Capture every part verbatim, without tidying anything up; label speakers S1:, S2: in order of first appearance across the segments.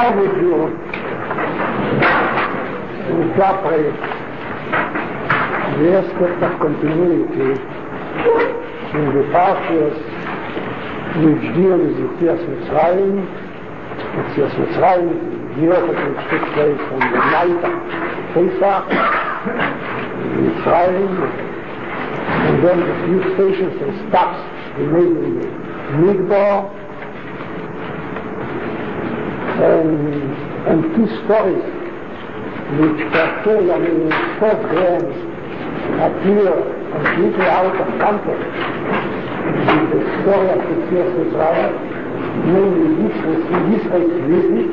S1: share with you interpret the aspect of continuity in the parshas which deal with Yetzias Mitzrayim. Yetzias Mitzrayim, here which took place on the night of Pesach, Mitzrayim, and then a few stations and stops we made in the Midbar, and, and two stories which portray, I mean, first glance appear completely out of context with the story of Yetzias Mitzrayim, namely Yisrael's visit.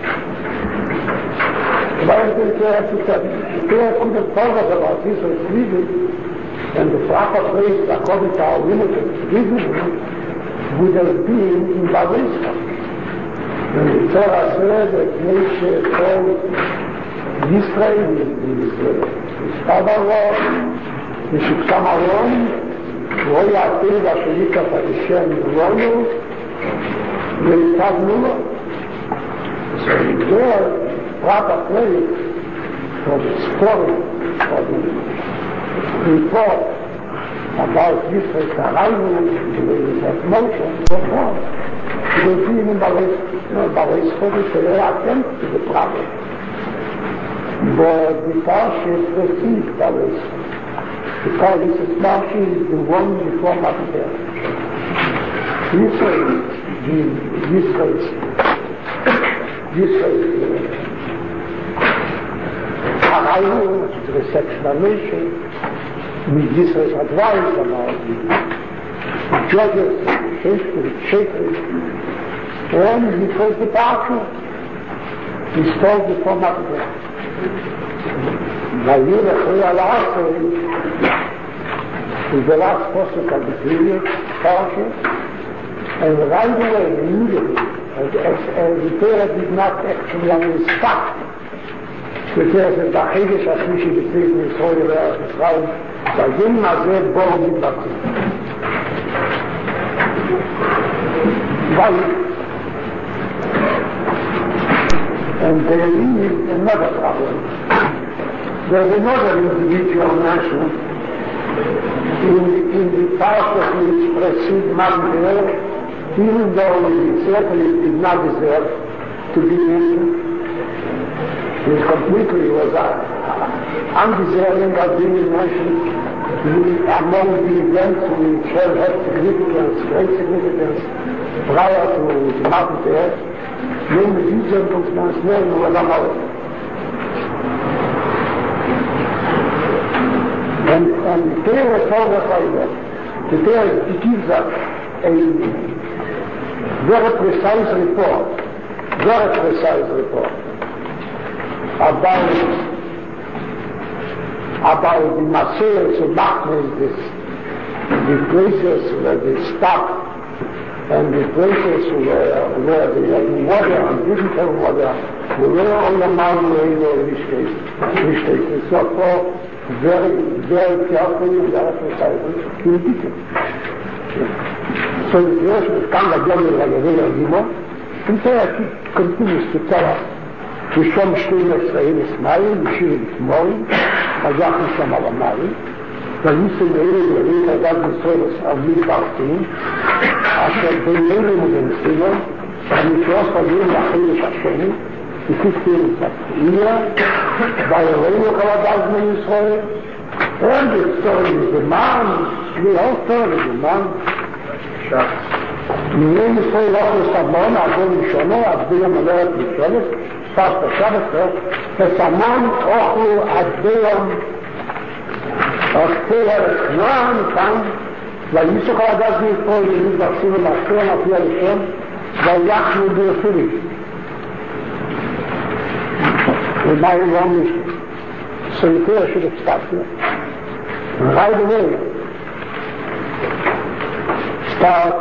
S1: Weil the Torah could have told us about Yisrael's visit, and the proper place according to our limited vision would have been in Babylon. When the Torah said that Moshe told Israel, his father was, he should come along, Roy Atil Vashelika Hashem Ronu, Veitav Nula. So there, proper place for the story, for the report about Israel's arrival, the way it has motion, so forth. It will be in Babylon for the attempt to the problem. But the Parshas received Babylon. Because this Parshas is the one before Babylon. Israel, the Israel's, Israel's arrival, the reception of nation, with Israel's advice about the judges, shakers, and Israel's departure is told before Babylon. Vayir Echri Al-Asr is the last posuk of the previous Parsha, and right away, immediately, as, as, as the Torah did not actually only stop, the Torah says, "B'chidish Hashlishi b'tzeit Yisrael ve'eretz Yisrael, v'yim hazeh bo mitbatzim." Vayir. And there is another problem. There's another individual mentioned in, in the parsha which precede Babylon, even though he certainly did not deserve to be mentioned. He completely was uh, undeserving of being mentioned among the events which have had significance, great significance, prior to Babylon. Namely, these gentlemen's name was Amalek. And, and the Torah told us like that. The Torah gives us a very precise report, very precise report about, about the Maseres and Machnes, the places where they stopped, and the places where, where they had water and didn't have water, they were on the mountain range of Rishkes, Rishkes, and so forth, very, very carefully and very precisely indicated. So the Torah has come again like a real demon, and Torah continues to tell us, V'shom shtim Yisrael Ismail, V'shir Yismoim, Hazach Yisham Alamayim, V'yisem Erev Yerim, Hazach Yisrael of Midbartim, אשר בינינו ובנסינו, המקרוס פגעים לחילש השני, וכפתים תפתיע, ויראינו כבדל בני ישראל, and the story is the man, the whole story is the man. בני ישראל אוכלו סמון, עבור ראשונו, עבדי המלארת משולת, פסט השבת, וסמון אוכלו עבדי אוכלו כנען כאן, ויסוך על הגז בישראל ומתבקשים ולהשכם על פי הראשון ויחנו ביפירים ומה הם לא מישהו סויטר של הצטפנו right away start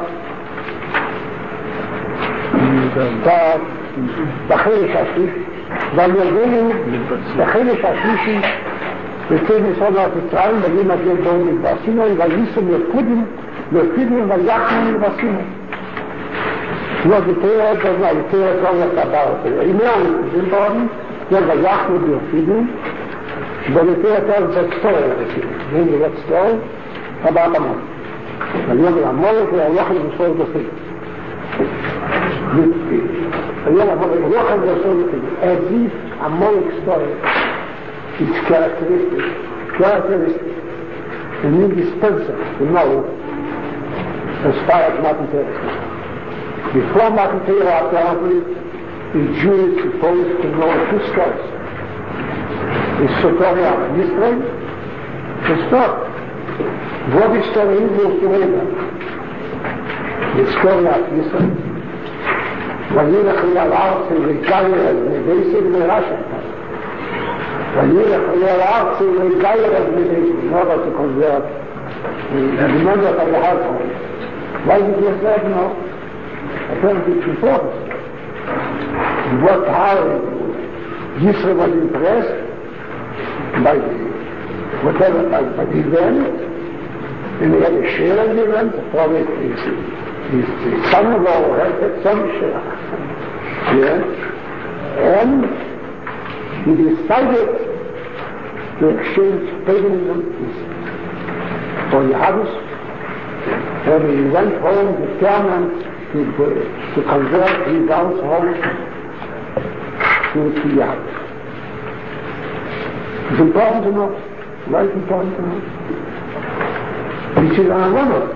S1: start בחילש השלישי ויגיעו בחילש השלישי וכן יסוד על מצרים ויהי מגיע בואו מתבסינו וייסו מלכודים מלכודים ויחנו מתבסינו No, the Torah does not. The Torah tells us about it. Email is important. There's a yacht with your feeding. But the Torah tells us that story of the feeding. Remember that story? About a month. And you have a month where a yacht is sold the feeding. And you have a yacht is sold the feeding. As if a Molech story is characteristic. Characteristic. And indispensable to know as far as Matan Torah is concerned. Before Matan Torah, apparently, the Jew is supposed to know two stories. The story of Israel, the story. What is story is to Abraham? The story of Israel. וילך אל הארץ ויגייר מבייסד מרשע. וילך אל הארץ ויגייר מבייסד. In order to convert the member of the household. Why did he say no? Apparently it's important. What how Yisrael was impressed by the, whatever, by, by the event, and he had a share in the event, probably his, his, his son-in-law had some share. Yes? And he decided to exchange paganism for Yahadus, and he went home determined to, to convert his household to, to Yahadus. It's important to know. Right, important to know. This is unavoidable.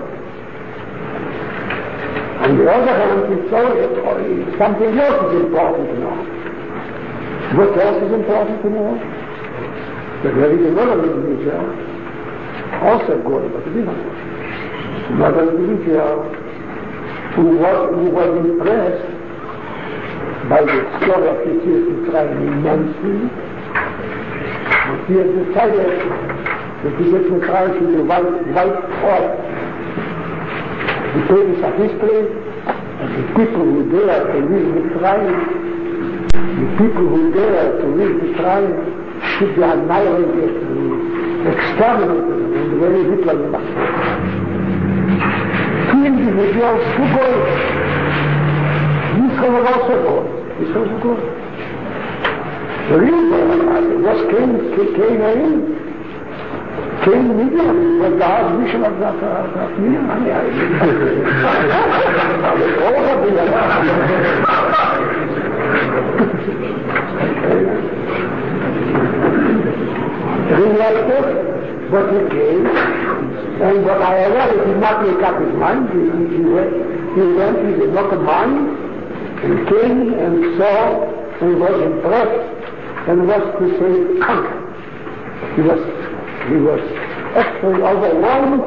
S1: On the other hand, it's also, something else is important to know. What else is important to know? That there is another individual, also good, but a different one. Another individual who was, who was impressed by the story of his Mitzrayim immensely. But he has decided that he gets Mitzrayim to the white, white off the pages of history, and the people who dare to live Mitzrayim, the people who dare to live Mitzrayim should be annihilated, exterminated, and the way Hitler must. Two individuals, two boys. Yisrael was also boys. Yisrael was a boy. The real boy was Cain, Cain and Cain Midian was the archbishop of that Midian. All of the reelected, but he came, and what I read, he did not make up his mind. He, he, went, he went, he did not a mind, and came and saw, and was impressed, and was to say, conquered. He was, he was actually overwhelmed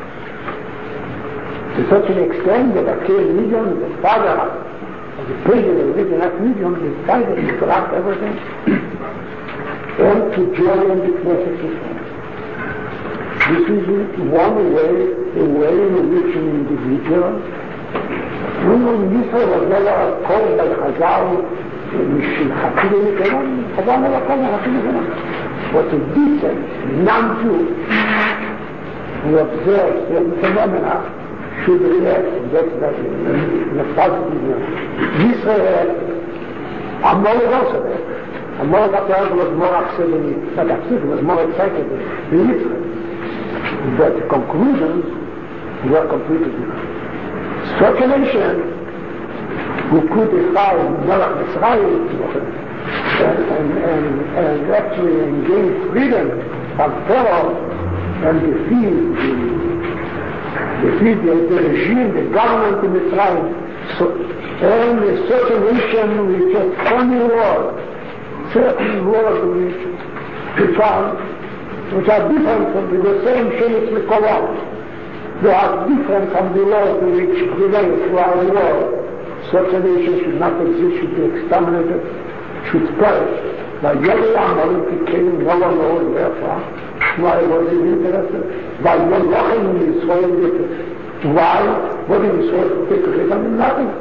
S1: to such an extent that a Cain Midian, the father of the pagan religion of Midian, decided to drop everything and to join the Knesset Israel. This is one way, a way in which an individual, when Israel was never called by Chazal, Chazal never called by Chazal, but a decent non-Jew who observes certain phenomena should react and get that in a positive way. Israel, Amalek also there. Amalek apparently was more upset than he, not upset, he was more excited than Israel. But the conclusions were completely different. Such a nation who could defy Melech Mitzrayim and, and, and, and actually engage freedom from terror and defeat the, defeat the, the regime, the government in Mitzrayim, so, and such a nation which has only war, certain wars which, which are which are different from the, the same Shemitz Mekolah. They are different from the laws which prevail throughout the world. Such a nation should not exist, should be exterminated, should perish. By Yahweh Amalek came, no one knows wherefore. Why was he interested? By Yahweh in Israel did it. Why? What did Israel take away from him? Nothing.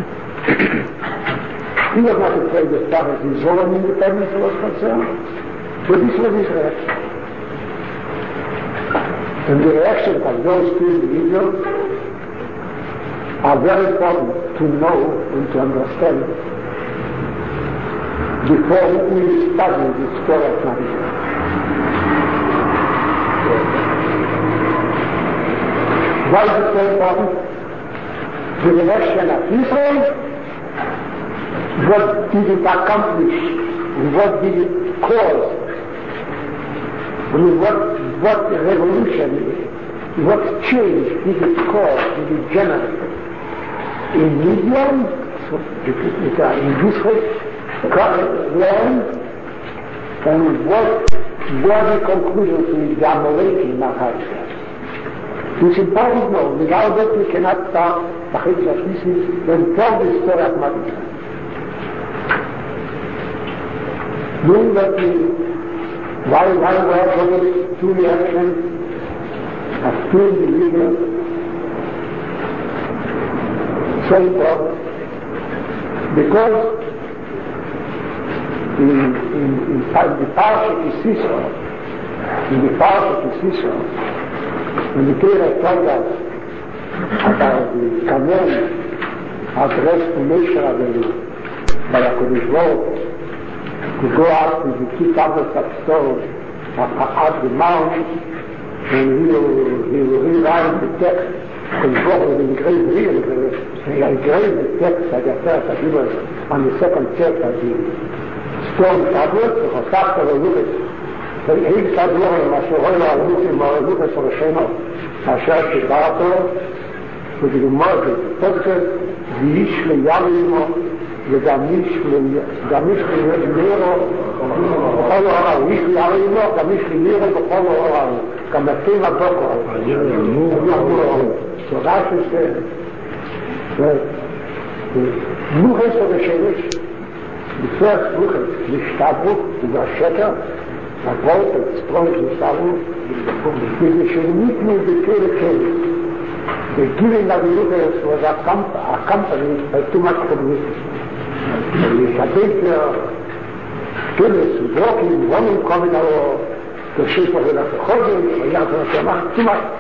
S1: He was not afraid as far as his own independence was concerned. But this was his reaction. And the reaction of those two individuals are very important to know and to understand before we study the story of Maria. Why is it so important? The election of Israel, what did it accomplish? What did it cause? I mean, what, what revolution, what change did it cause, did it generate? In Midian, in Israel, land, and what were the conclusions with the Amaleki Mahaisha? It's important to know. Without that, we cannot start the Chiddush HaTzitzis and tell the story of Maria. Knowing that we, why, why were those two reactions of two individuals so important? Because in, in, in the Parshat of Sisera, in the Parshat of Sisera, when the Torah told us about the command addressed to Moshe Rabbeinu by HaKadosh Baruch to go out with the two tablets of stone at the mount, and he will, he will rewrite the text. HaKadosh Baruch will engrave real, he engraved the text at the first of the on the second text of the stone tablet, the Chosafta will look at ואם כדור מה שרואה להלוכים והלוכים שרשנו אשר שדעתו וגלומות ותפקד ואיש ליאלימו וגם איש ליארו בכל הוראה איש ליאלימו גם איש ליארו בכל הוראה גם מתאים הדוקו תודה שזה לוחס הרשמש בפרס לוחס משתברות ובשקר a volta explodes the salon with the Shemitnu B'Kele Kele. The giving of the Lucas was accompanied by too much publicity. The Shabbat Keles walking, running, coming out the shape of the Chodesh, or Yahweh, too much.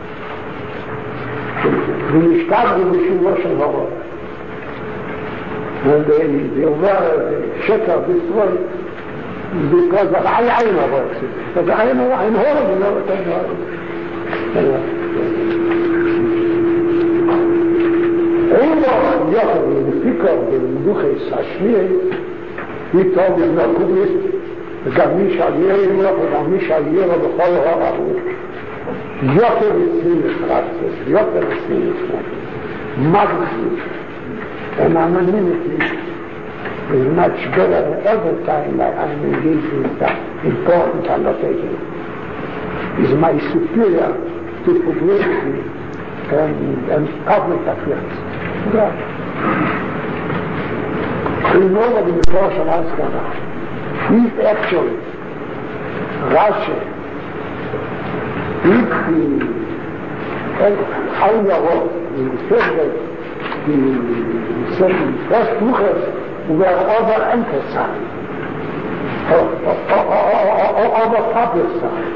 S1: The Mishtab in the Shuloshan Horror. And the over Sheker destroyed because of I I know works. Because I know I'm horrible, you know what I'm horrible. Eino Yochel, the speaker of the Luches Hashmir, he told me no kubis, Gamish Aliyah, Gamish Aliyah, the whole horror. Yochel is seen as practice, Yochel is seen as magnitude and anonymity. Is much better every time that I'm engaged in that important undertaking. Is my superior to publicity and, and public affairs. Yeah. We know what the portion has done. If actually Russia, if the how you are in the first the second first Luchas were overemphasized, or, or, or, or over-publicized.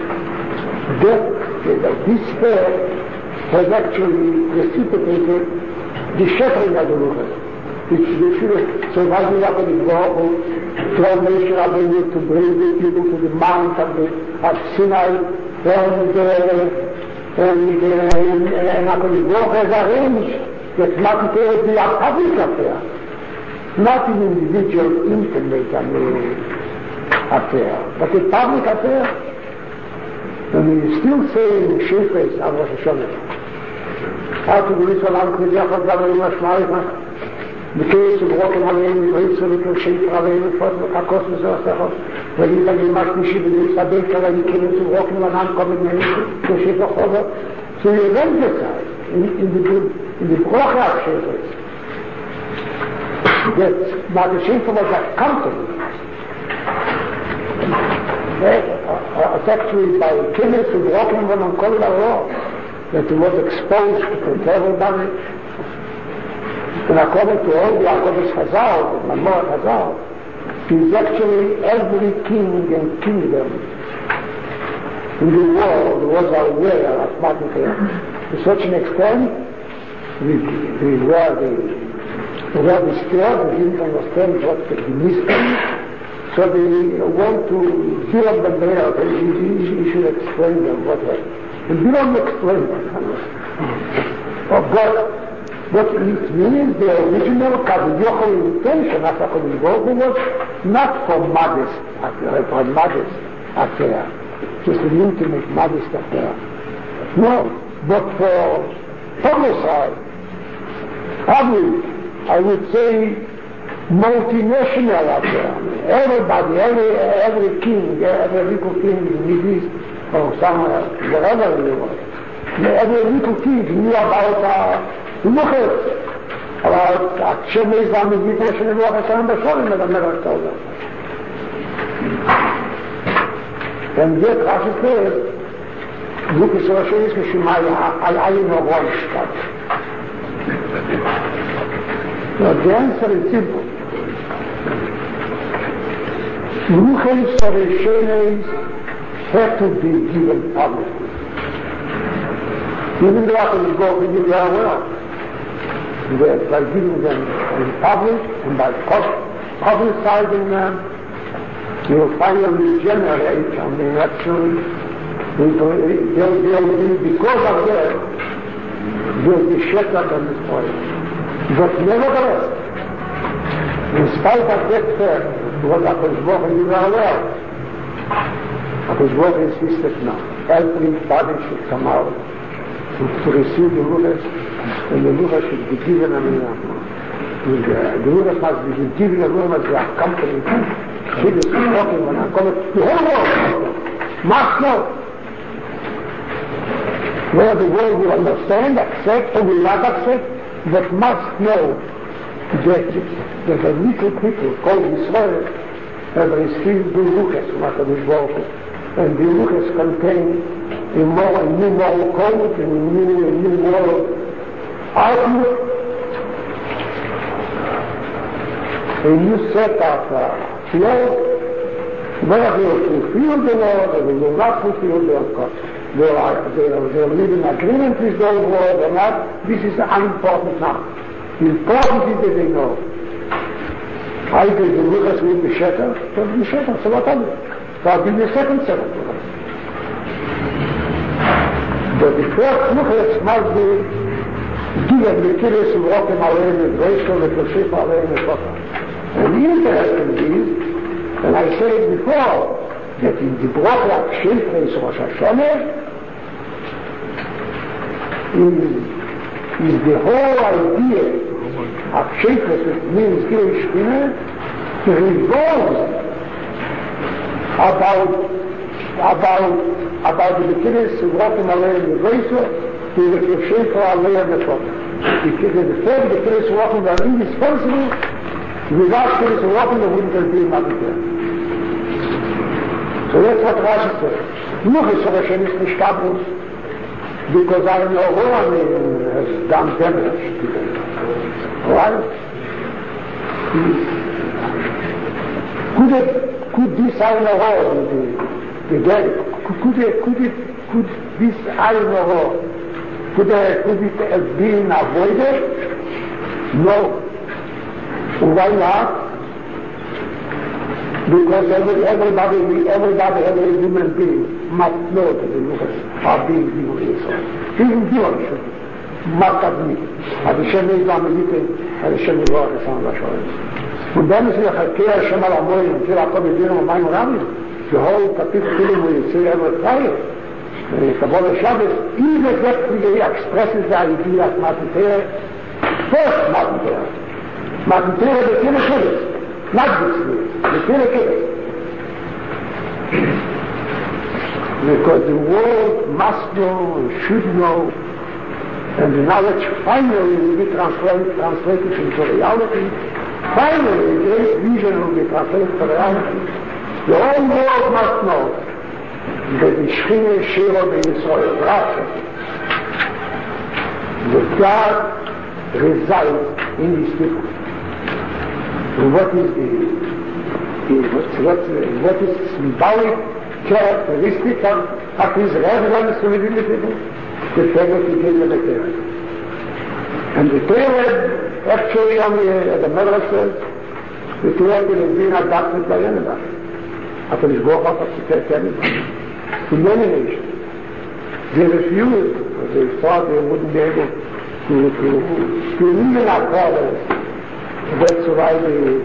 S1: That this fair has actually precipitated the shattering of the Luchas. Which they should so why we have to go to Moshe Rabbeinu to bring the people to the mount of, the, of Sinai, and uh, and uh, and HaKadosh Baruch has arranged that not to be a public affair. Not an individual intimate I mean, affair, but a public affair. And we still say in the Shefes of Rosh Hashanah, how to do it so long with Yachad Gabriel Mashmalich, the case of walking away in the race of little Shefer away in the front of the Kakos and Zosachos, when you can be Mashmishi, when you Sabeka, when you came into walking on uncommon name, the Shefer Chover. So you emphasize in, in the in the Brocha of Shefes, that now the Shefer was a company. It's actually by Kenneth who walking when on Kol Law that he was exposed to everybody. And according to all the Akodesh Chazal, the Mamor Chazal, he's actually every king and kingdom in the world was aware of Martin to such an extent with, with where they where they scared, they didn't understand what the mystery. So they want to build them there. He, he should explain them what happened. And Bilam explained oh, but what it means, the original Kaviyachol intention of the Golden was not for modest, for modest affair, just an intimate modest affair. No, but for publicized, public, I would say multinational affair. Everybody, every, every king, every little king in the Middle East, or somewhere, wherever in the world, every little king knew about uh, Luchas, about Hashem Islam and Yiddish and Ruach Hashem Bashorim, and I never told them. And yet, Rashi says, Luchas Roshei is Mishimai al-Ayin Ha'Ronshtat. Now, the answer is simple. Luchas Roshei had to be given publicly. Even the author will go to give you well. By giving them in public and by publicizing them, you'll finally generate, I mean, actually, they'll, they'll be, because of that, they'll be shattered on this point. But nevertheless, in spite of that fact, what happens more and you are well, because God insisted now, everybody should come out to, to receive the Luchas, and the Luchas should be given, I mean, uh, the Luchas must be given a room as they are accompanied. She is talking when I'm coming, the whole world must know. Where the world will understand, accept, or will not accept, but must know that, that the little people called Israel have received the Luchas from HaKadosh Baruch Hu. And the Luchas contain a more, a new moral code, and a new, a new moral outlook, a new set of uh, laws, where they will fulfill the law, they will not fulfill their code. They are, they are, they are living in agreement with those laws or not. This is unimportant now. The important is that they know. Either the Luchas will be shattered, or will be shattered, so what are they? So I'll give you a second set of Luchas. But the first Luchas must be given the Kiris who walk in Alein, the Reishon, the Toshif Alein, et cetera. And the interesting is, and I said it before, that in the Brochak Shilfreis Rosh Hashanah is, is the whole idea of Shilfreis, which means Gil Shkina, revolves about about about the Kiris who walk in Alein, the Reishon, to the Toshif Alein, et cetera. The third, the Kiris who walk in are indispensable. Without Kiris who walk in, there wouldn't be nothing. So that's what Rashi says. Luchas Roshei is nicht kaputt, because I know who I mean has done damage to them. Right? Could it, could this I know who, the, the day, could it, could it, could this I know who, could, uh, could it have been avoided? No. Why not? Because every, everybody, everybody, every human being must know that the Luchas are being given in Israel. Even Jewish must admit. As Hashem is on the meeting, as Hashem is on the Son of Hashem. Und dann ist ja Verkehr Hashem al Amoy, und hier auch kommen wir noch mein Rabbi. The whole Kapitel we say every Friday. Kabbalah Shabbos, even exactly expresses the idea of Matan first Matan Matan Torah, the Kiddush. Not this way, the Kiddush. Because the world must know, should know, and the knowledge finally will be translated, translated into reality. Finally, the great vision will be translated to reality. The whole world must know that the Shechina Shira B'Yisrael, Rashi, that God resides in these people. What is the, the what, what is symbolic characteristic of, of his reverence within the people? The fact that he gave them a character. And the Torah, actually, on the, the Medrash says, the Torah is being adopted by anybody. After this Baruch Hu to take anybody. To many nations. They refused, because they thought they wouldn't be able to, to, to even acquire. That's why the,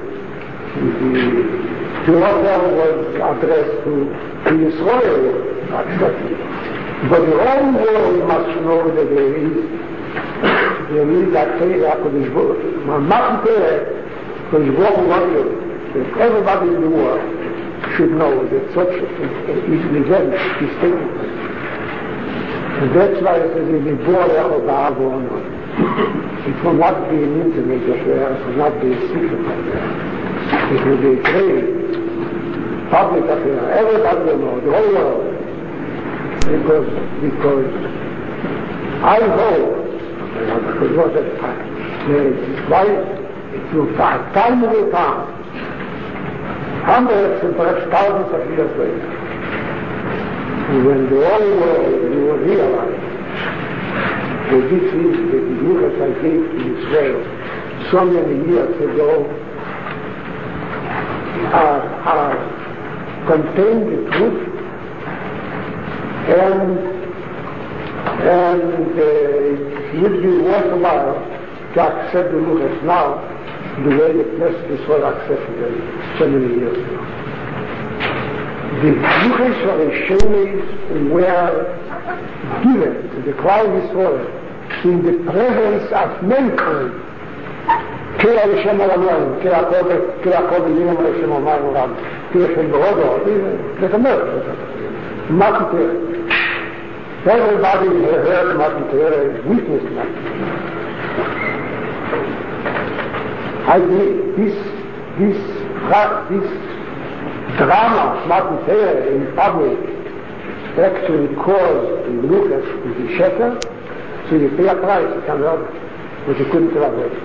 S1: the Torah was addressed to, to Israel, accepted. But the whole world must know that there is, there is a Torah, Kodesh Baruch Hu. Matan Torah, Kodesh Baruch Hu wanted that everybody in the world should know that such an event is taking place. And that's why it says, in the border of Avon, it will not be an intimate affair, it will not be a secret affair. It will be a great public affair. Everybody will know, the whole world. Because, because I hope, because what that time, there is why it will time, time will come, hundreds and perhaps thousands of years later, when the whole world will realize that this is the Yichus I gave to Israel so many years ago are, are contained the truth and and uh, it would be worthwhile to accept the Yichus now the way the Knesset Israel accepted it so many years ago. The Yichus or the Shemes were given to the Klal Yisrael in the presence of mankind. Kira Hashem Alamayim, Kira Kobe, Kira Kobe Yinam Hashem Alamayim Rab, Kira Hashem Berodo, it's a miracle. Matan Torah. Everybody heard Matan Torah, witnessed Matan Torah. I think this, this, this drama of Matan Torah in public actually caused the Lucas to be shattered, so you pay a price, you can have it, but you couldn't have it.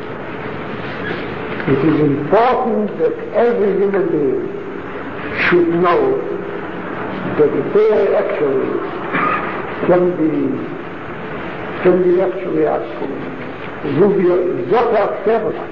S1: It is important that every human being should know that the Torah actually can be, can be actually asked for. It will be a Zohar Terror.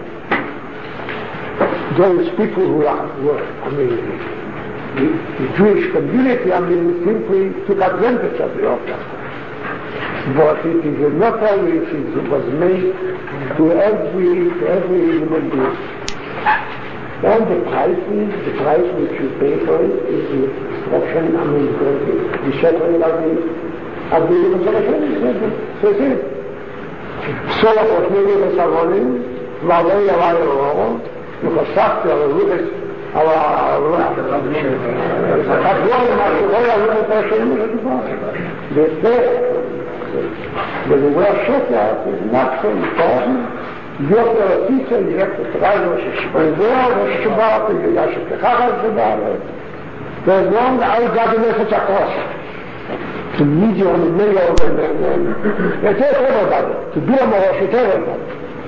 S1: Those people who are, were, I mean, the, the Jewish community, I mean, simply took advantage of the offer. But it is not only it was made to every, to every human being. And the price is, the price which you pay for it is the destruction, I mean, the, the shattering of the, of the Yerushalayim. So it is. So what maybe the Savonim, Lavei Alay Oro, וחשבתי על הלוחס, על החדרון, מה שקורה, על הלוחס השני, וזה, ולאורי השטח, is not so important, להיות לרציצה, להיות לטריינו, וזהו, ושבעת, וידע שככה שבעת, וזהו, I got the message across. To meet you on the middle of the, to tell everybody, to do a more, to tell everybody.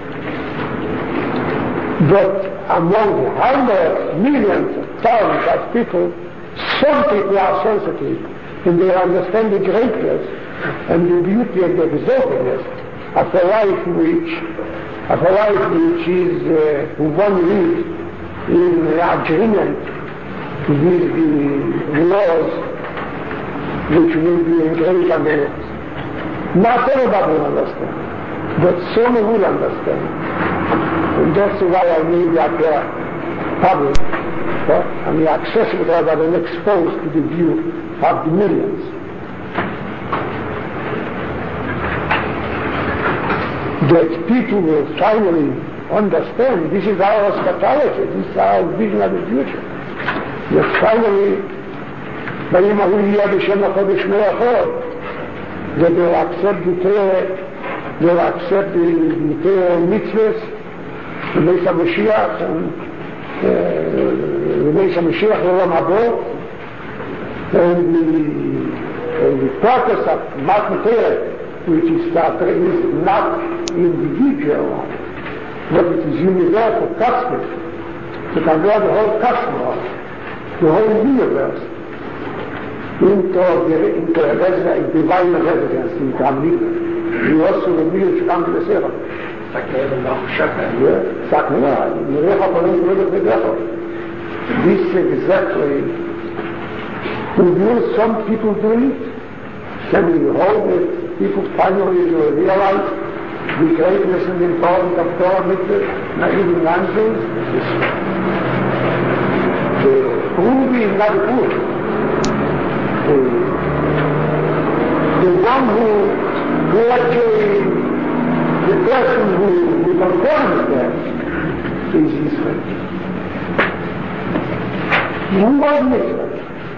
S1: But among the hundreds, millions, thousands of people, some people are sensitive and they understand the greatness and the beauty and the exaltedness of a life which, of a life which is uh, one lives in agreement with the laws which will be in great amenities. Not everybody will understand, but some will understand. And that's why I made that uh, public, uh, I mean accessible to everybody and exposed to the view of the millions. That people will finally understand this is our eschatology, this is our vision of the future. That finally, that they will accept the Torah, they will accept the, the Torah mitzvahs, the Beis HaMashiach, and the Beis HaMashiach Olam Habo, and the, and the purpose of Matan Torah, which is, started, is not individual, but it is universal, cosmic, to convert the whole cosmos, the whole universe, into the, into a residence, divine residence, into Amrita. He also reveals to come to the Sarah. This exactly, will some people do it? Can we hope that people finally will realize the greatness and importance of Torah mitzvah, not even language? The Ruby is not good. The, the one who, who actually, the person who, who performs that is Israel. Who was Israel?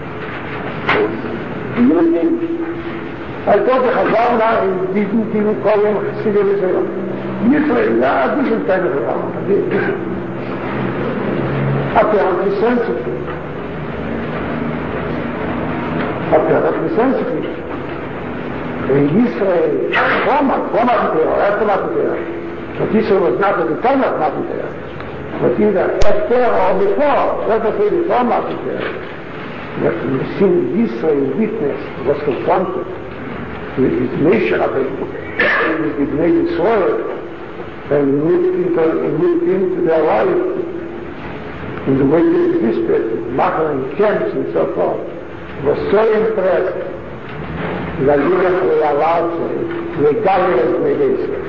S1: You did. I thought the Chazal didn't even call him Chassidim Israel. Israel, no, this is kind of a wrong. Apparently sensitive. Apparently sensitive. In Israel, Roma, Roma Mateo, after Mateo. But Israel was not at the time of Mateo. But either after or before, let us say before Mateo. But the sin Israel witnessed was confronted with his nation of it, with his native soil, and moved into, moved into their life in the way they existed, Machar and camps and so forth. Was so impressed that even they allowed to regardless with Israel.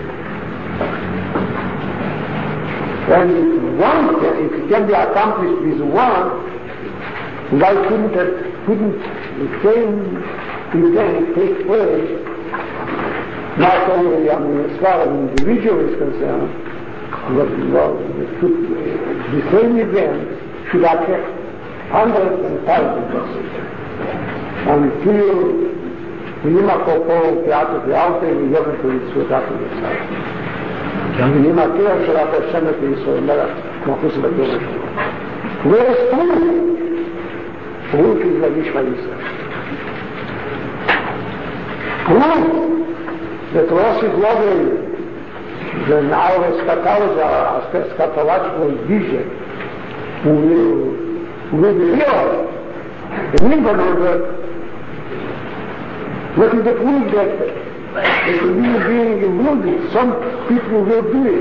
S1: And if one can, if it can be accomplished with one, why couldn't it, couldn't the same event take place, not only, I mean, as far as the individual is concerned, but well, should, the same event should affect hundreds and thousands of people. Until Nima Kopo, Teatro de Arte, we never could switch up in the side. And Nima Kira should have a cemetery, so never, Mahus Badur. Where is Pulu? Pulu is the Mishma Yisrael. Pulu, the Torah is lovely. The now eschatological vision will, will be real. The Lincoln order, what is the proof that the human being will do? Some people will do it.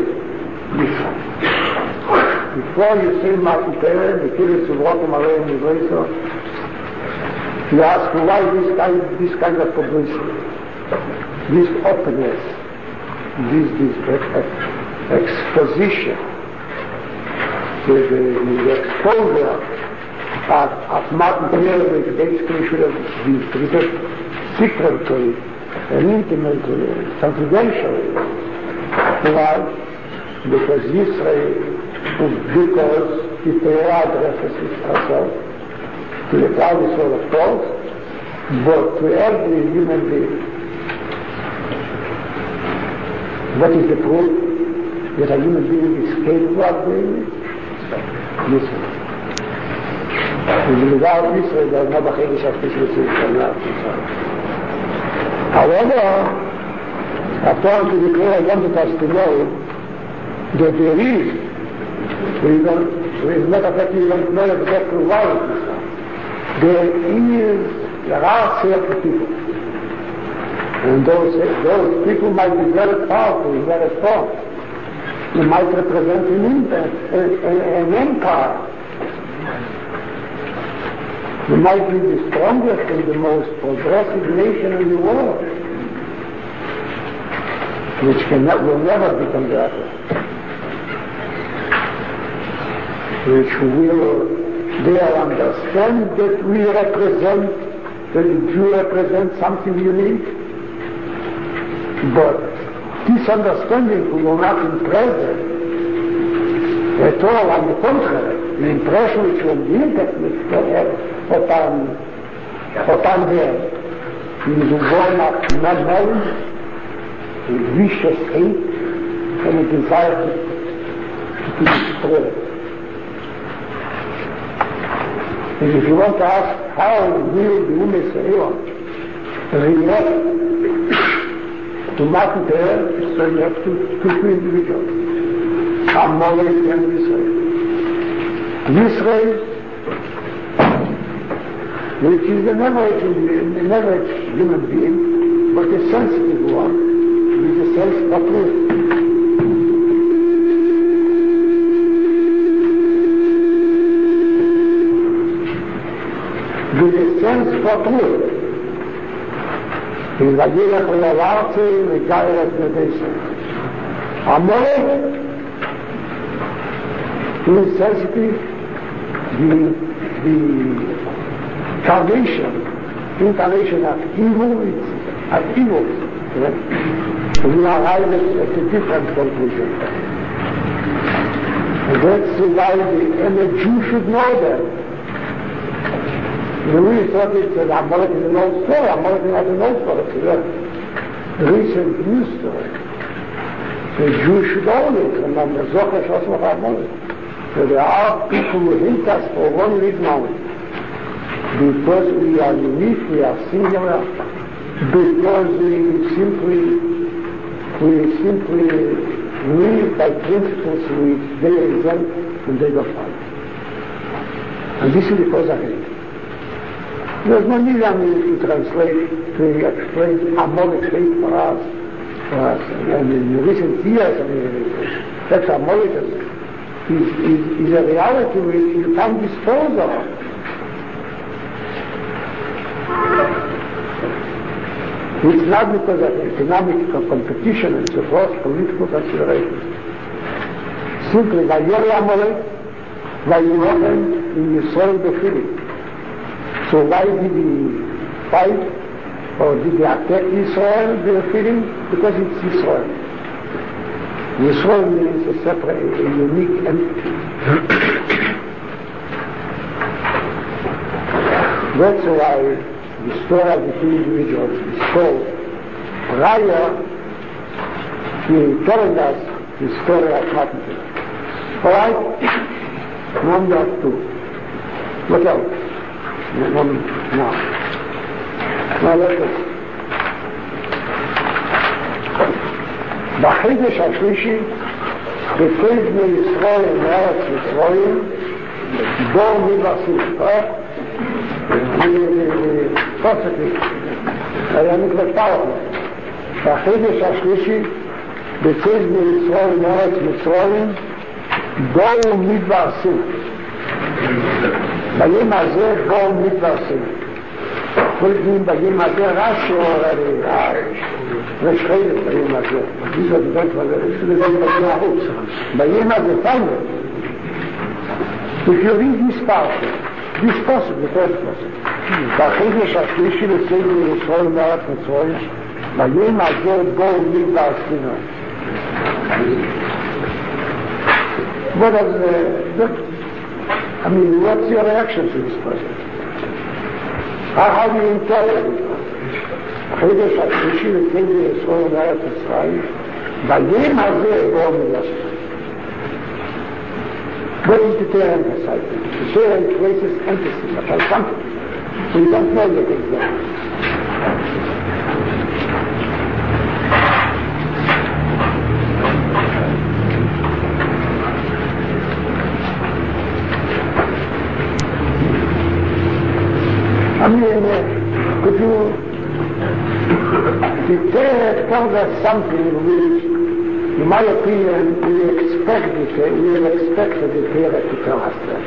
S1: Before you say Makupere, the Kiris of Watamare and Israel, you ask why this kind, this kind of publicity, this openness, this, this exposition, the, the, the exposure of, of Martin Pierre, which basically should have been treated secretly and intimately, confidentially. Why? Because Israel, because the Torah addresses herself to the proudest soul of course, but to every human being. What is the proof that a human being is capable of doing it? Israel. Without Israel, there is no Bachedish of Israel. However, according to the Torah, I wanted us to know that there is, we don't, we matter of fact, we don't know exactly why it is. There is, there are certain people. And those, those people might be very powerful, very strong. They might represent an, an, an empire. They might be the strongest and the most progressive nation in the world, which can ne- will never be converted. Which will, they understand that we represent, that the Jew represents something unique. But this understanding will not impress them at all. On the contrary, the impression which will be upon, upon them is one of not knowledge, a vicious hate, and a desire to, to destroy. And if you want to ask how will the Umm Israel react to Martin Terre, so you have two, two, two individuals, Amalek and Israel. Israel, which is an average, an average human being, but a sensitive one, with a sense of truth. not true. In Vayelech Le'alartze Le'gayret Medesa. Amalek is sensitive, the, the carnation, incarnation of evil, of evil. Yeah? We arrive at a different conclusion. And that's why the, and the Jew should know that. The really thought it's that Amalek is an old story. Amalek is not an old story. It's a recent news story. The Jew should always remember Zohar Shosmach Amalek. So there are people who hate us for one reason only. Because we are unique, we are singular, because we simply, we simply live by principles which they exempt and they don't follow. And this is the cause of hate. There's no need I mean, to translate, to explain Amalek hate for us, for us. And in recent years, I mean, that's Amalek is, is, is a reality which you can't dispose of. It's not because of economic competition and so forth, political considerations. Simply, Vayeri Amalek, Vayirochem, in Yisrael Befili. So why did he fight, or did he attack Israel, the feeling? Because it's Israel. Israel means a separate, a unique entity. That's why the story of the two individuals is called prior to telling us the story of Martin. All right? Number two. What else? No. Now let us. בחידש השלישי, בקרב בני ישראל מארץ מצרים, דור מבסיס. אני פוסקתי, היה נקלטה אותו. בחידש השלישי, בקרב בני ישראל מארץ מצרים, דור מבסיס. ביום הזה בואו מתברסים. חולדים ביום הזה רש"י עוררי, יש חלק ביום הזה. זה דבר כבר, זה דבר כבר החוץ. ביום הזה פיימר. If you read this part, this possible, the first possible. בחידש השלישי לסגל ישראל מארץ מצרים, ביום הזה בואו מתברסים. What is the... I mean, what's your reaction to this person? How, how do you interpret it? חידש השלישי לסגל ישראל מארץ מצרים, ביום הזה בואו מתברסים. What is the Torah emphasizing? The Torah places emphasis upon something. So you don't know yet exactly. I mean, uh, could you... The Torah tells us something which, in my opinion, we expected, uh, we have expected the Torah to tell us that.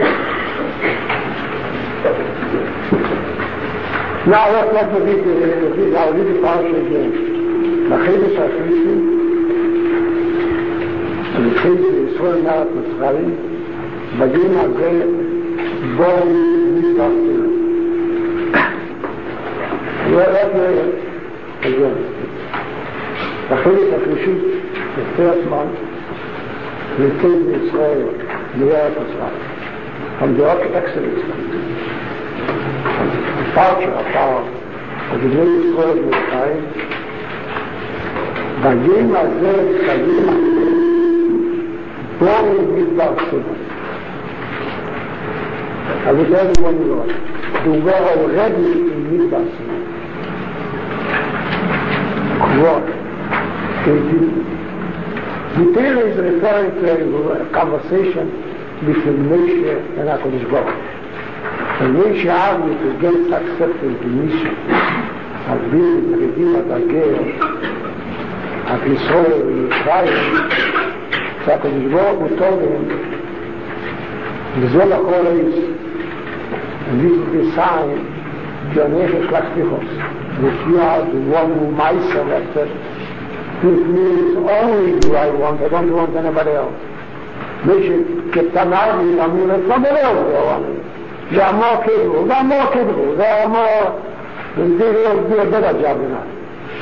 S1: Now let's let me read, uh, read, I'll read the parasha again. בחידש השלישי, לחידש ישראל מארץ מצרים, ביום הזה בואו מתברסים. let me again. בחידש השלישי, the first month, לחידש ישראל מארץ מצרים. From the Exodus, from the departure of our of the new Israel Mitzrayim, ביום הזה חיים בואו מתברסים. I will tell you one word. They were already in מתברסים. What? They didn't. The Torah is referring to a conversation between Moshe and HaKadosh Baruch Hu. And Moshe argued against accepting the mission of being the Redeemer Dagel of Israel in Israel. So HaKadosh Baruch Hu told him, "V'zeh lachol ha'is," and this is the sign your nefesh lachtichos, that you are the one who I selected. This means only do I want, I don't want anybody else. Maybe Ketanavi, I mean, somebody else they want. They are more capable, they are more capable, they are more, they will do a better job than us.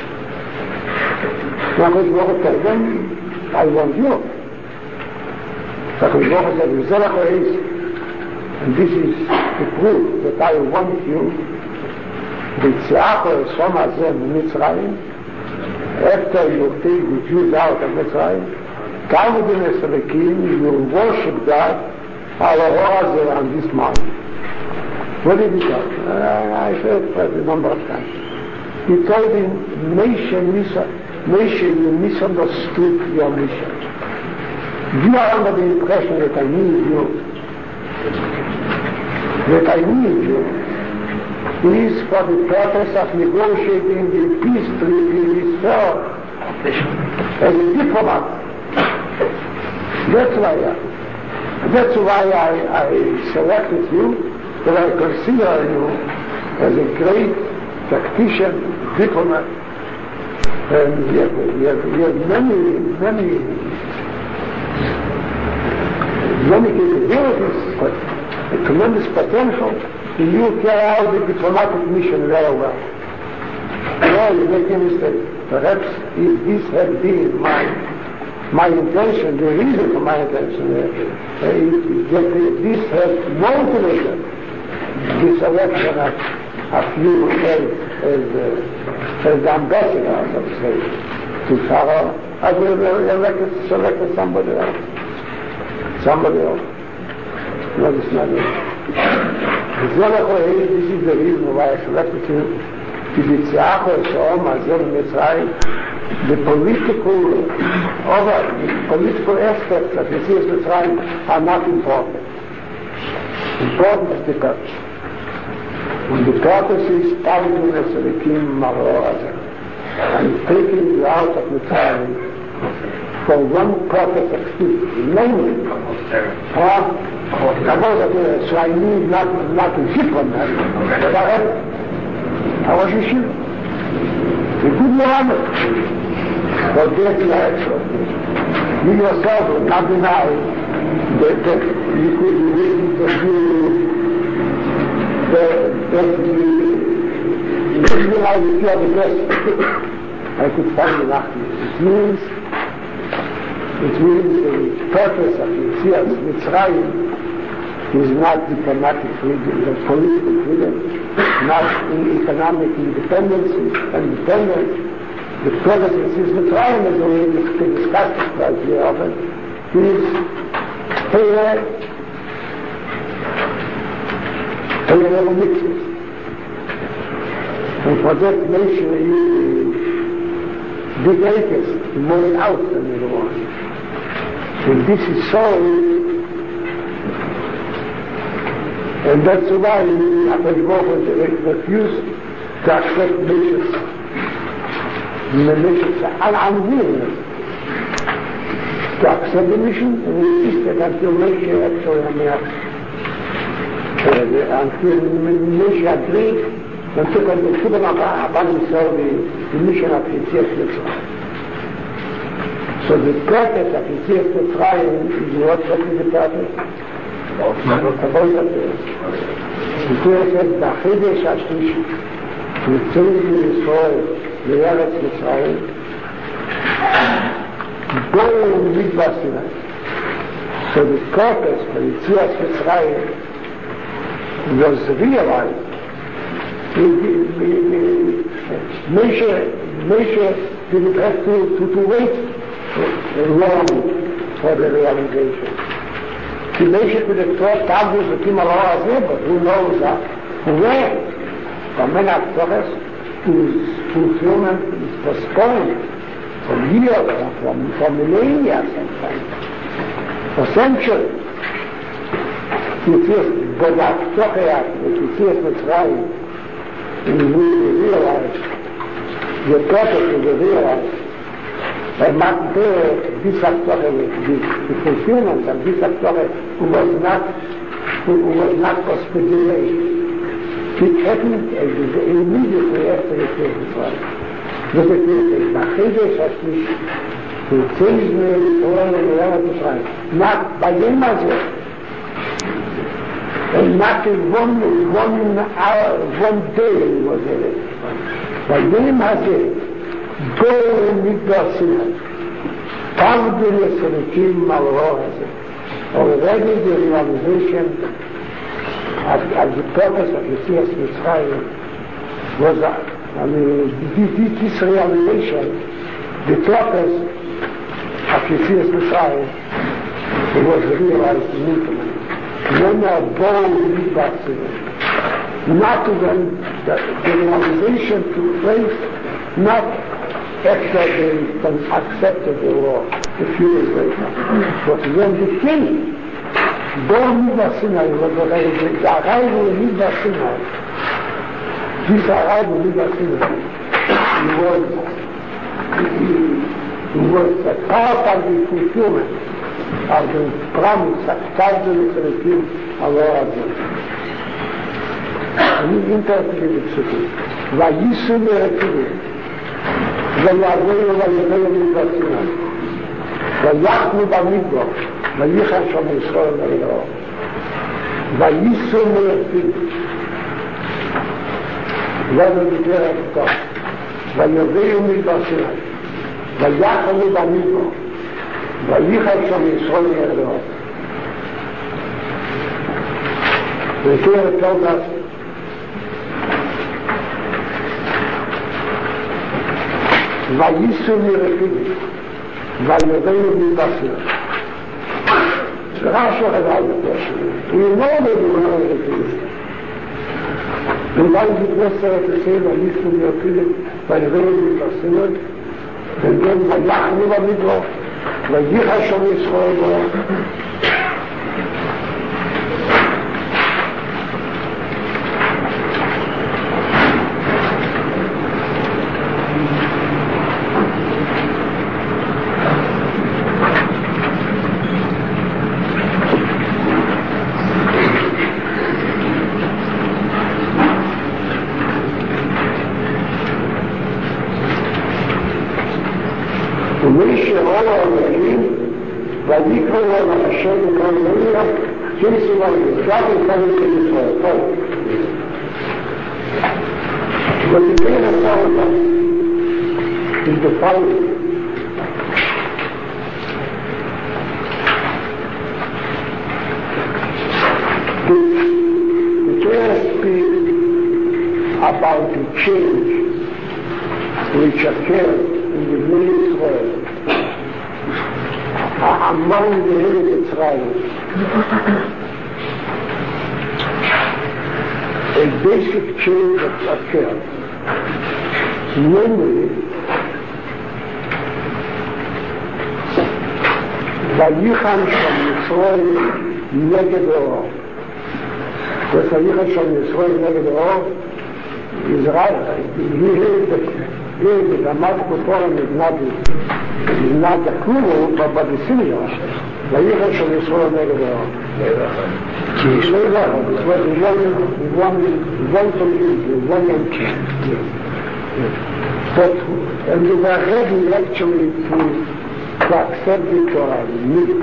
S1: Now, Kosh Baruch tell them, I want you. So Kosh Baruch said, V'zelach is, and this is the proof that I want you, B'tziacho Esom Hazeh Mitzrayim, after you take the Jews out of Mitzrayim, Kavudin Esalekim, you will worship God, Al-Hazeh on this mountain. What did he tell? Uh, I said it a number of times. He told him, Nation, Nation, you misunderstood your mission. You are under the impression that I need you. That I need you is for the purpose of negotiating the peace treaty with Israel as a diplomat. That's why I, that's why I, I selected you, that I consider you as a great tactician, diplomat, and you have, you have, you have many, many, many capabilities, but a tremendous potential, and you carry out the diplomatic mission very well. Well, you make a mistake. Perhaps if this had been my my intention, the reason for my intention, uh, is that this had motivated the selection of, of you as, as, uh, as the ambassador, so to say, to Pharaoh. I would have elected, selected somebody else. Somebody else. No, it's not it. This is the reason why I selected you. The political over the political aspects of Yetzias Mitzrayim are not important. Important is the purpose. And the purpose is Talmud Eselikim Maror, and taking you out of Mitzrayim for one purpose exclusively, namely, huh? So I need not, not a diplomat, but I had, I was a ship. A good Muhammad. But that's like, you yourself would not deny that, that you could be waiting to do that you deny that you are the best. I could find it after. It means, it means the purpose of Yetzias Mitzrayim is not diplomatic freedom, but political freedom, not in economic independence, independence. The purpose of Yetzias Mitzrayim, as we discussed it quite very often, is Torah, Torah mitzvahs. And for that nation is the greatest, the most out than the one. And this is so. And that's why Akash Baruch refused to accept nations. The nations are unwilling to accept the mission, and we insisted until Moshe actually uh, until Moshe agreed and took upon himself the, the mission of Yetzias Mitzrayim. So the purpose of Yetzias Mitzrayim is what? What is the purpose? About that, the Torah says, "B'chidesh hashlishi, Yitzei Yisrael le'eretz Mitzrayim, go midbar Sinai." So the purpose for Yetzias Mitzrayim was realized. Moshe, Moshe didn't have to, to, to wait long for the realization. The Moshe could have thought Tagus the Kim Allah Azeh, but who knows that? Where? For many actors, whose fulfillment is postponed for years, for, for millennia sometimes, for centuries. But that Tocheach, that Yetzias Mitzrayim, in which we realize the purpose of the realize, and not there, this Aktoche, the fulfillment of this Aktoche, who was not, who, who was not for speculation. it happened immediately after the first trial. Das ist nicht, nach Hegel hat nicht zu zehn Millionen Toren in der Welt beschreiben. Nach, bei dem also, and not in one, one hour, one day was it. Bei dem also, go mit das Sinne. Pardon for the team Malorosa. Already the realization of, of the purpose of the Messias Mitzrayim was, uh, I mean, this realization, the purpose of the Messias Mitzrayim was realized in Newfoundland. When a bold vaccine, not when the, the realization took place, not after they accepted the law a few years later, but when the king, born Midah Sinai, was the, the arrival of Midah Sinai, this arrival of Midah Sinai, was, was a part of the fulfillment of the promise of Tzaddik Elokim Allah Azim. And he interpreted it so. Vayisu Merekidim. ויעזרו ויבואו מדבר סיני ויחנו במדבר ויחן שם ישראל נגדו וייסעו מלכים ובדבר הכתוב ויבואו מדבר סיני ויחנו במדבר ויחן שם ישראל נגדו וכן tells us ויסעו מרחיבים, ויבואו מדבר סיני. רש"י חז"ל בפרשנות, הוא לא מדבר מרחיבים. ובאו בכנסת ישראל, ויסעו מרחיבים, ויבואו מדבר סיני, וגם ויחנו במדבר, ויחן שם ישראל נגדו. ויקראו להם השם וכל מלך, כנסו להם בזכת וקראו לישראל. טוב. ודיבר הסעודה is the following. The Torah speaks about the change which occurred in the Bnei Israel among the heritage tribes. A basic change that occurred. Namely, ויחן שם ישראל נגד האור. ויחן שם ישראל נגד האור, Israel, he heard that the Damascus Forum is not, is not the plural, but, but the singular. ויחן שם ישראל נגד האור. It was one, one, one from one entry. But, and they were ready actually to, to accept the Torah, me.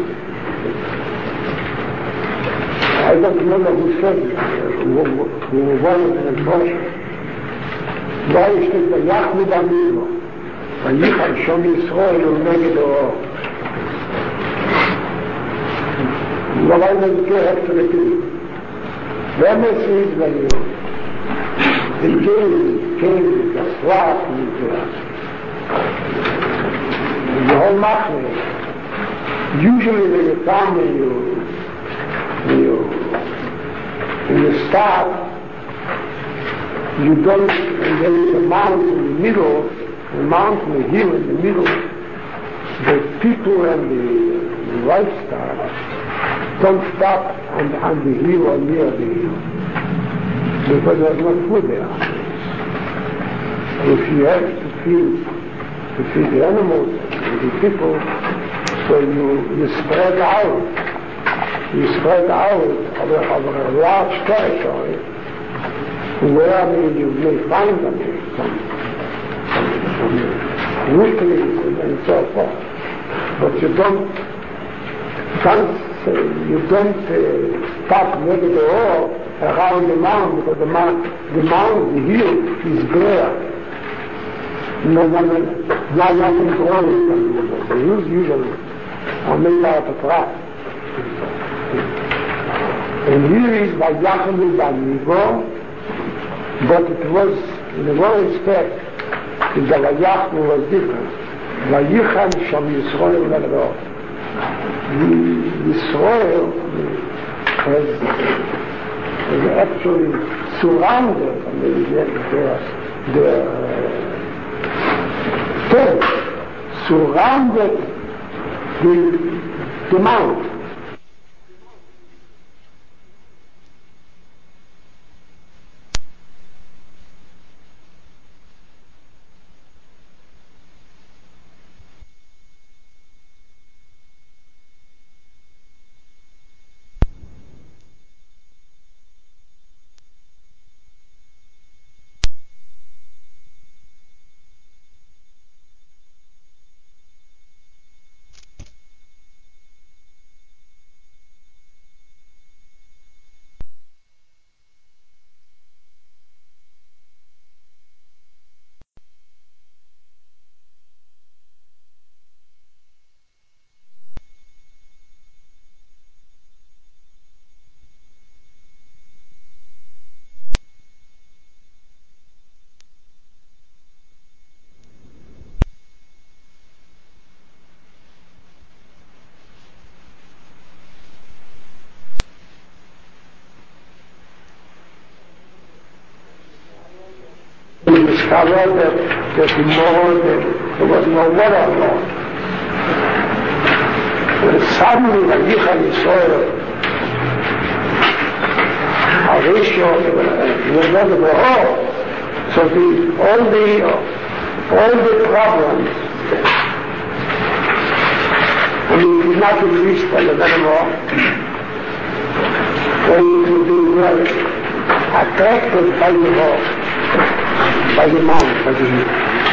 S1: I don't remember who said it, who, who was in the process. Why is it the Yachnu Bamino? ויחן שם ישראל נגד האור. אבל I נזכר have to repeat. The message when you the king, king, the swat, the whole machne. Usually when you come and you, you, when you start, you don't, and there is a mountain in the middle, a mountain, a hill in the middle, the people and the, the livestock don't stop on, on the hill or near the hill, because there's no food there. If you have to feed, to feed the animals and the people, so you, you spread out, you spread out over, over a large territory, where you may find them, some, some, some weaklings and so forth. But you don't, don't uh, you don't uh, stop maybe the all around the mound, because the mound, the mound, the hill is bare. No, no, no, not nothing growing. The hills usually are made out of rock. And here is by Yaakov by Nigo, but it was, in one respect, the Yaakov was different. Vayichan Sham Yisrael Lero. Yisrael was, was actually surrounded, I mean, the, the, the tent surrounded the, the mount. We discovered that, that the more that there was no water more. But suddenly when you had the soil, a ratio was not the whole. So the, all the all the problems, I mean, did not exist anymore. They were attracted by the whole. By the mount, by the hill.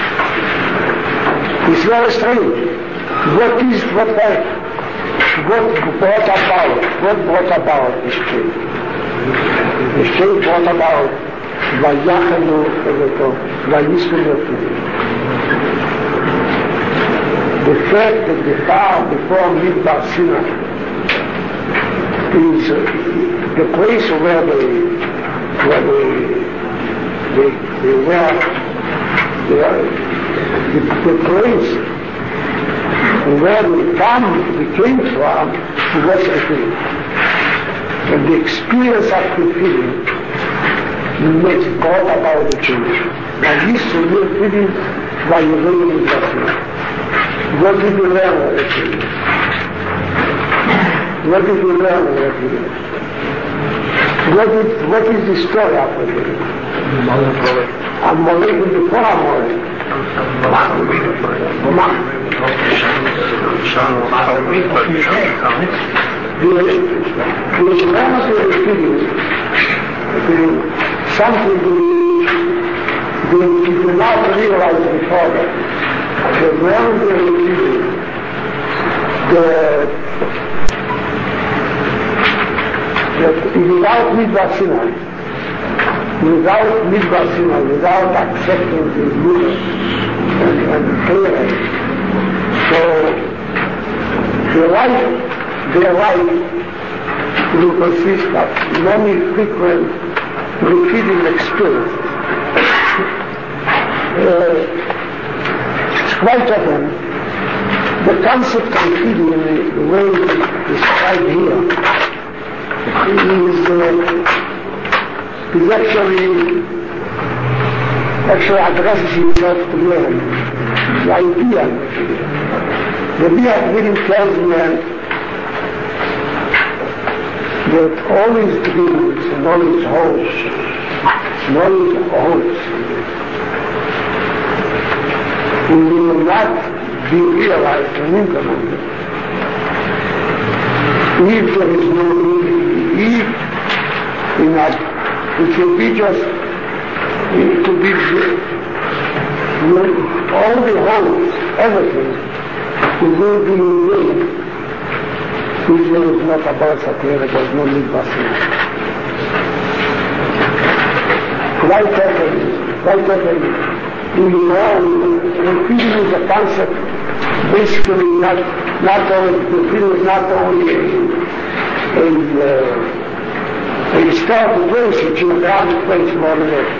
S1: It's very strange. What is, what, what brought about, what brought about this change? This change brought about by Yachanu, by Yisrael. The fact that the far before Midbar Sinai is uh, the place where they, where they, they, they were, they are, the, the place where they come, they came from, was Refidim. And the experience of Refidim makes brought about the change. Now this is Refidim by the way in Refidim. What did you learn of Refidim? What did you learn of Refidim? What is, what is the story of Refidim? Amalek is the poor Amalek. The experiment of Refidim, something they did not realize before that. The ground they Refidim, the that without Midbar Sinai, without Midbar Sinai, without accepting the good and, and clearance, so their life, their life will consist of many frequent repeating experiences. Uh, it's quite often the concept of feeding in the way it is described here is, uh, is actually actually addresses himself to man. The idea, the idea of reading tells man that all his dreams and all his hopes and all his hopes will not be realized and implemented if there is no need, if in that, it will be just to be with all the hopes, everything, to will be within. Israel is not about Satya, there's no need Basina. Quite often, quite often, we know, repeating is a concept, basically not, not only, the film is not only a, a, uh, a historical place, a geographic place more than that.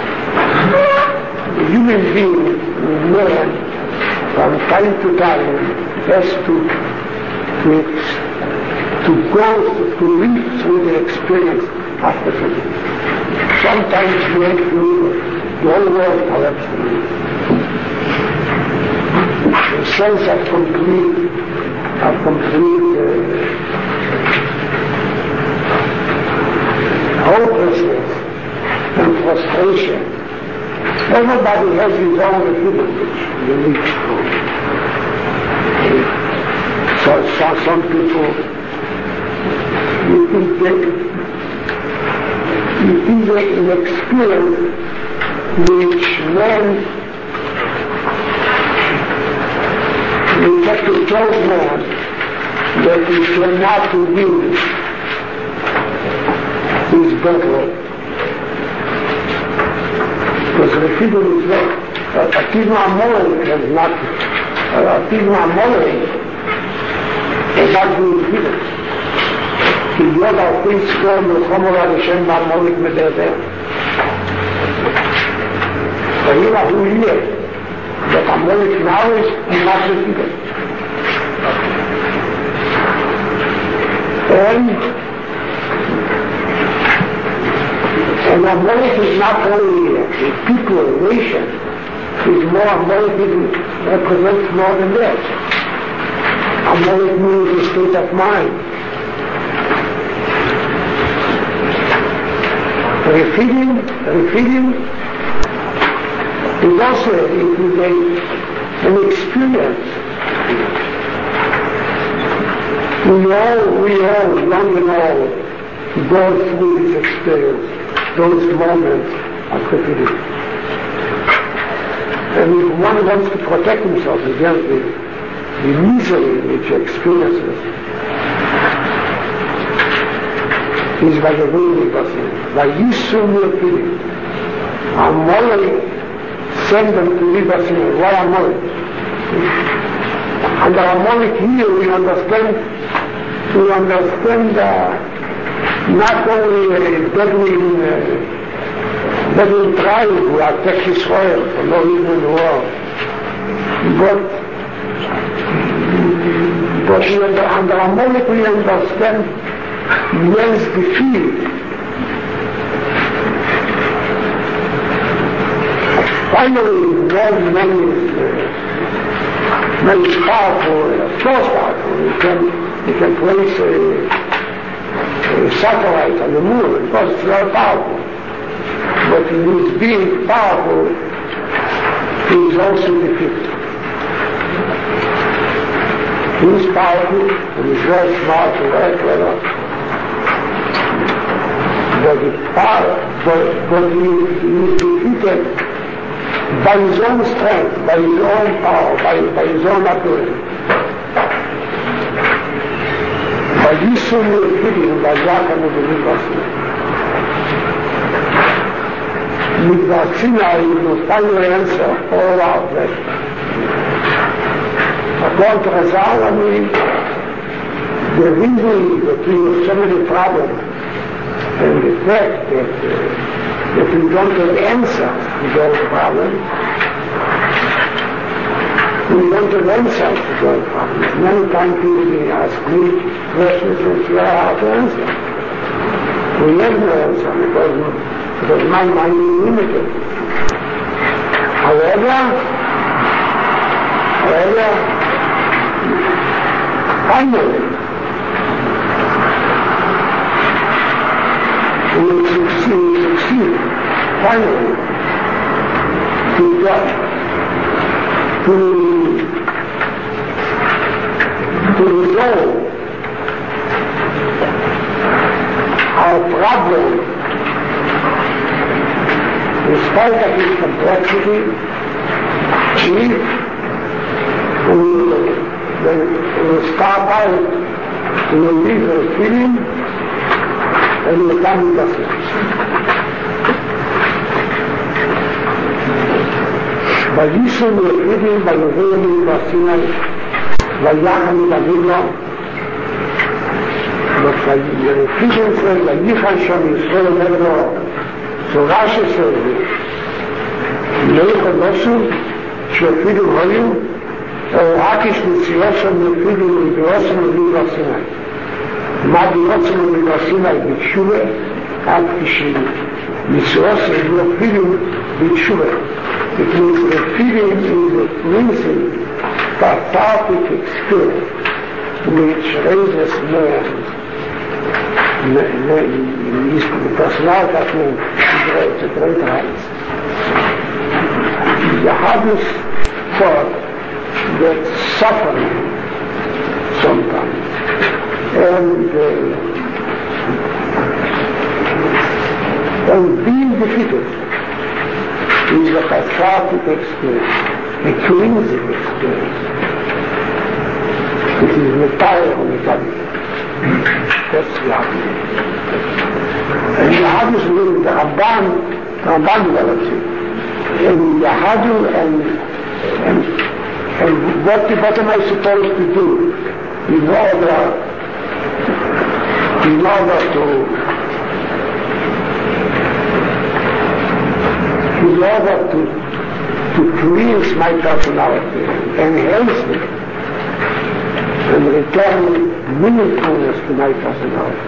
S1: A human being, man, from time to time, has to, to, to go, to live through the experience of the film. Sometimes you have to live the whole world collapses. The sense of complete, of complete uh, hopelessness and frustration. Everybody has his own opinion, which you need to. So, so some people, you think that, you think that an experience which man, we have to tell man that he cannot win his battle. Because the figure is that a Tigma Amorim has not, a Tigma Amorim has not been defeated. He got our things from the Chomor HaRishem Amorim Mededer. But you know who he is. That Amorim now is not defeated. And And Amalek is not only a people, a nation. It's more, Amalek represents more than that. Amalek means a state of mind. Rephidim, Rephidim is also it is a, an experience. We all, we all, young and old, go through this experience. Those moments of Rephidim. And if one wants to protect himself against the, the misery which he experiences, is by the way of Basina. By Yisum Rephidim. Amalek send them to live Basina. Why Amalek? Under Amalek here we understand, we understand uh, not only a Bedouin, uh, Bedouin tribe who attacked Israel for no reason in the world, but, but we under, under Amalek we understand man's defeat. Finally, man, man is, uh, man is powerful, uh, so powerful, he can, he can place a a satellite on the moon, because it's very powerful. But in his being powerful, he is also defeated. He is powerful, and he's very smart and very clever. But the power, but, but he, he is defeated by his own strength, by his own power, by, by his own ability. By Yisum Rephidim, by Yaakov and the Midbar. Midbar Sinai will finally answer all our questions. According to Chazal, I mean, the reason that we have so many problems and the fact that, uh, that we don't have answers to those problems, we don't have answers to those problems. Many times people ask me questions which we are hard to answer. We have no answer because, because my mind is limited. However, however, finally, we will succeed, succeed, finally, to God, to to resolve our problem in spite of its complexity, if we, we start out in a little feeling and we come to the וישם יחידים ויובלים בסיני ויחם בגבלה ויחידים ישראל ויחם שם ישראל נגדו סורש ישראל לא יכולוסו שיחידים היו רק יש נציאות שם יחידים ובירוסם ובירוסם בסיני מה בירוסם ובירוסם ביקשו עד כשנציאות שם יחידים ביקשו It means the feeling is a cleansing, cathartic experience which raises man. The personality of man is a great height. The hardest thought that suffering sometimes and, uh, and being defeated is a cathartic experience, a cleansing experience. It is the power of the body. That's the argument. And the Hadith will, the Ramban, the Ramban develops it. And the Hadith and, and, and what, what am I supposed to do in order, in order to in order to, to cleanse my personality, enhance me, and return meaningfulness to my personality.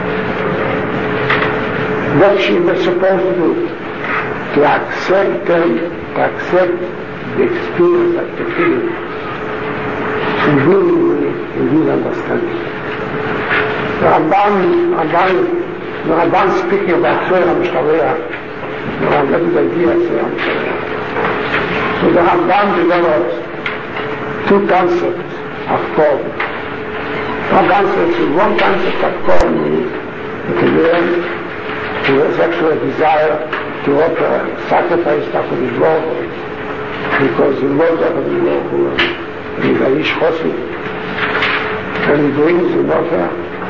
S1: What she was supposed to do? To accept them, to accept the experience of the feeling, and willingly, and will understanding. The Ramban, Ramban, the Ramban speaking about Tzorah Mishtareach, the Ramban's idea is so the Ramban develops two concepts of form. One concept is one concept of form is that a man who has actually a desire to offer sacrifice to the Lord because he loves the Lord and he's a Ish Chosid and he brings an offer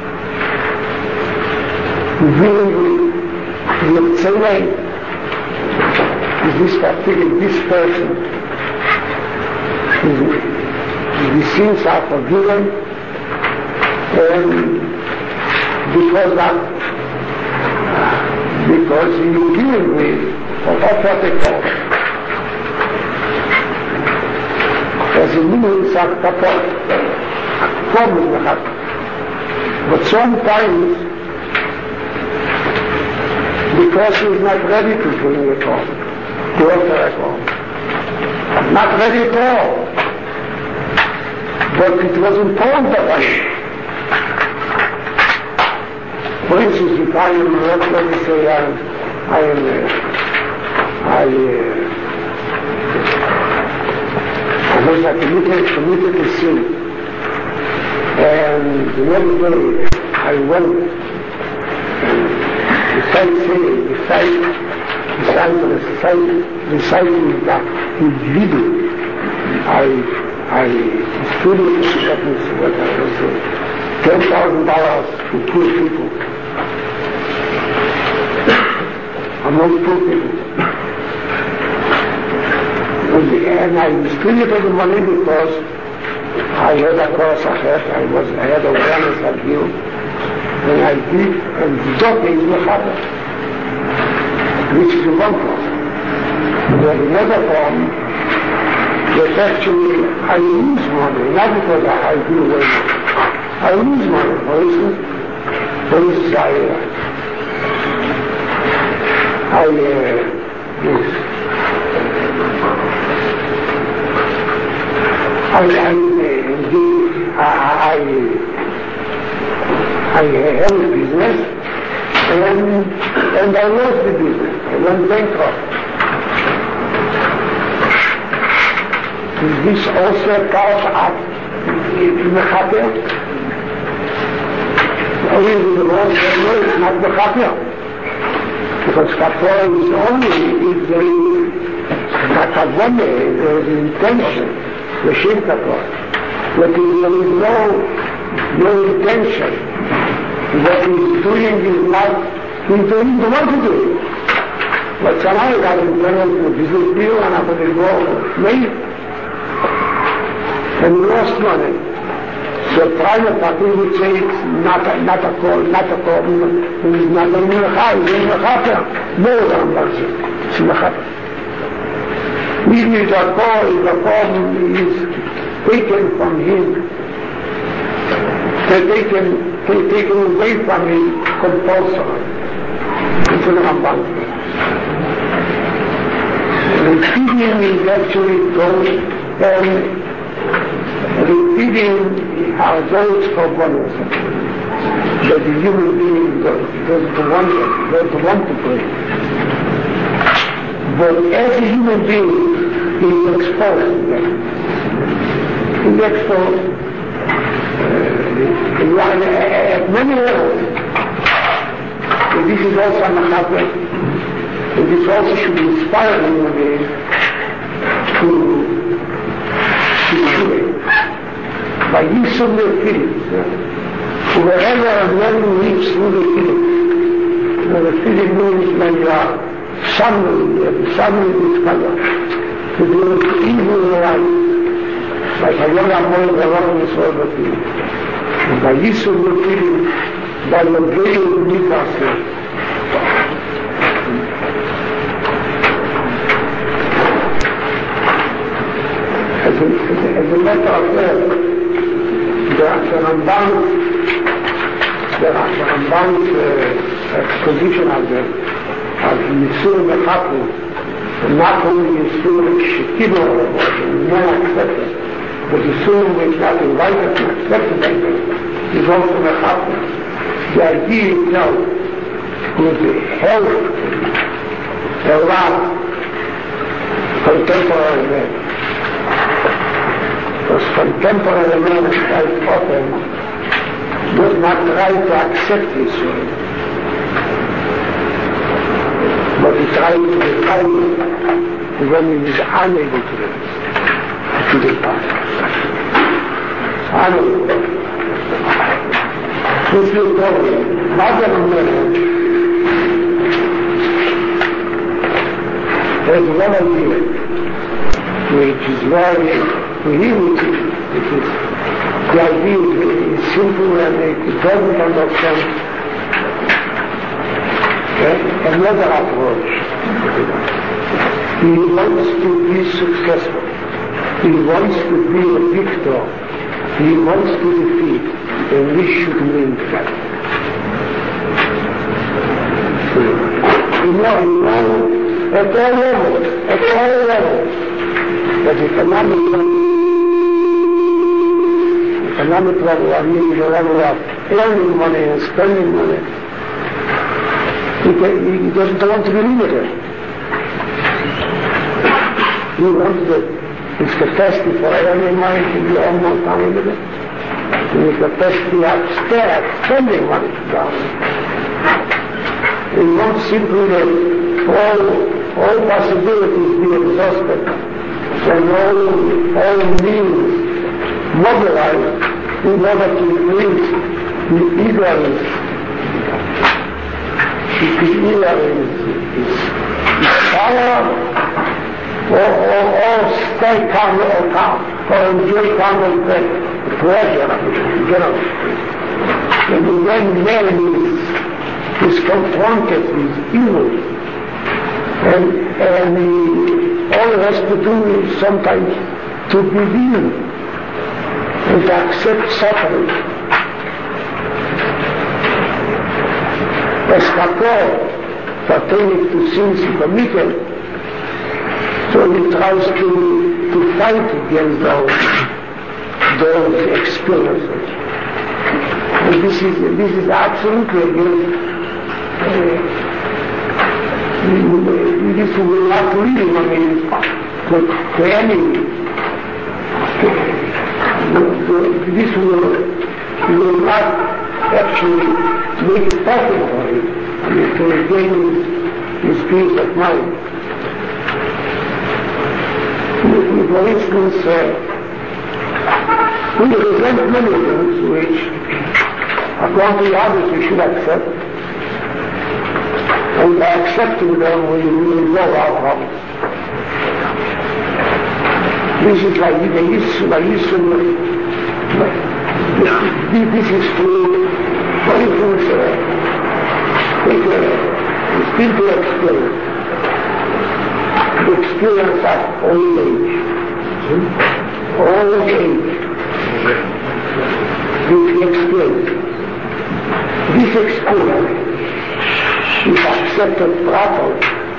S1: willingly the same way this particular, this person, the sins are forgiven, and because that, because he is dealing with what they call as a means of support, from the heart. But sometimes the person is not ready to bring it home. To enter at all. Not ready at all. But it was important of us. For instance, if I am, let's let me say, I am, I am, uh, I, uh, I was a committed, committed to sin. And the next day, I went, and besides saying, besides, besides the reciting, reciting that in video, I, I studied what I was saying, ten thousand dollars to poor people, among poor people. And I distributed the money because I had a course ahead, I was, I had awareness of you, and I did, and that is what happened. Which is the one form. There's another form that actually I lose money, not because I, I do away with it. I lose money. For instance, for instance, I, uh, I, uh, yes. I, I, uh, I, I, I held a business, and, and I lost the business. I went bankrupt. Is this also part of Mechaper? Or is it the wrong? No, it's not Mechaper. Because kapara is only if there is kakavone, there is intention, the shem kapara. But if there is no, no intention, what he's doing is not, he's doing the what to do. But somehow got intended to disappear and after they go late, and he lost money. The private party would say it's not a, not a call, not a problem, it's not a miracle, it's a miracle. No one does it. It's a miracle. Even if the call, the problem is taken from him, they're taken, they're taken away from him compulsory. It's a Ramban. Repeating is actually goes and repeating our those problems that the human being does, doesn't want to, doesn't want to pray. But every human being is exposed to them. He's exposed uh, at many levels. And this is also a machaber, and this also should inspire the human being to to do it. By use of the feelings. Wherever a man lives through the feelings, the feeling means when you are suddenly, suddenly discovered that there is evil in life. Like a young boy, the Lord is all the feelings. By use of the feelings, by the way you meet ourselves. As a, as a matter of fact, the Ramban, the Ramban's uh, exposition of the of Yisur Mechapu, not only Yisur Shekibah, not accepted, but Yisur which not invited and accepted by them, is also Mechapu. The idea itself would help a lot contemporary men. Because contemporary man quite often does not try to accept his way, but he tries to define it when he is unable to do it, to define it. Unable. If you go, modern man, there's one idea which is very prohibited, which is the idea is simple and it doesn't understand okay? Another approach. He wants to be successful. He wants to be a victor. He wants to defeat, and we should win that. You know, you know, at all levels, at all levels, that economic economic level, I mean the level of earning money and spending money, he, can, he doesn't want to be limited. He wants that his capacity for earning money to be almost unlimited, and his capacity of spending money to be unlimited. He wants simply that all, all possibilities be exhausted, and all, all means mobilized in order to increase the eagerness, the eagerness, his power, or, or, or stay calm or calm, or enjoy calm and pleasure, generally. And when man is, is confronted with evil, and, and he, all he has to do is sometimes to believe and to accept suffering. As Kapor pertaining to sins he committed, so he tries to, to fight against those, those experiences. And this is, this is absolutely against uh, this will not lead him, I mean, to, to any this will, will not actually make it possible for him, I mean, to regain his peace of mind. For instance, uh, we resent many things which, according to others, we should accept, and by accepting them, we resolve our problems. This is like the issue, the issue, this is true, for instance, uh, it, uh, it's simple to explain. The experience of old age. Old age. This experience. This experience is accepted properly.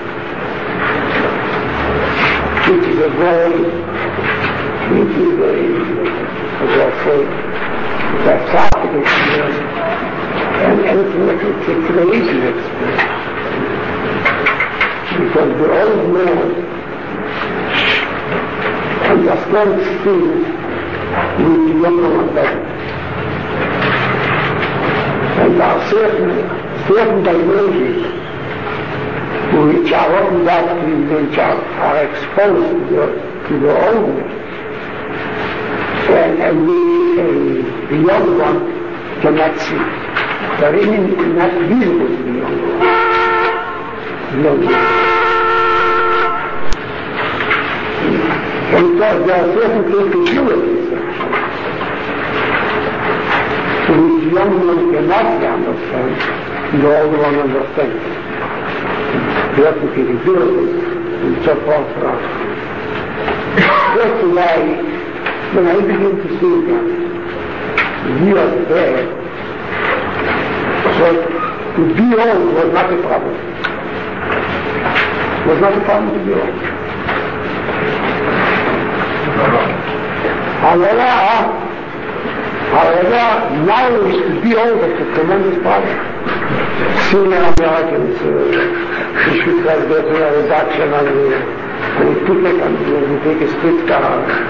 S1: It is a very, it is a, as I say, cathartic experience, and, and it's, it's a crazy experience. Because the old man understands things with the younger one better. And there are certain, certain dimensions which are opened up to which are, are exposed to the, to the old man. And, and the, uh, the young one cannot see. They're even not visible to the young one. No. And there are certain capabilities which the young one cannot understand, the old one understands. Certain capabilities which are far from. That's why, when I begin to see them, years there, so to be old was not a problem. Was not a problem to be old. However, however, now to be old is a tremendous problem. Senior Americans uh, should have get a reduction on the, on the ticket and we take a street car.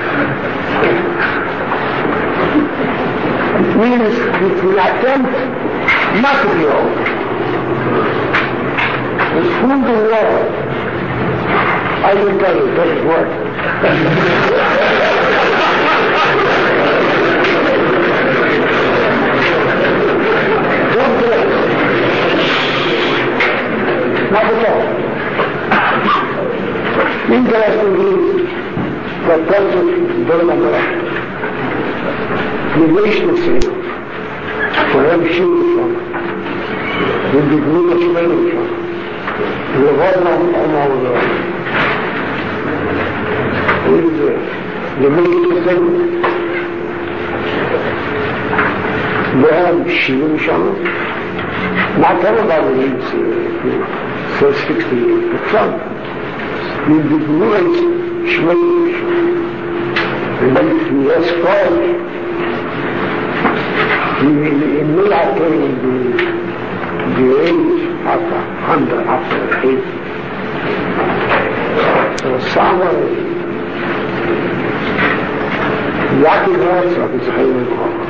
S1: It means that we attempt not to be old. It's food and water. I will tell you, it doesn't work. Not at all. Interestingly, the President Donald Trump, the relationship for him Shilson, with the group of Shilson, the one on our with the relationship, they have Shilson. Not everybody needs uh, to sixty percent. In the great Schmidt, in the escort, in the military, the, the age after under, after eighty. So somewhere, Jackie Herzog is Helen Hall.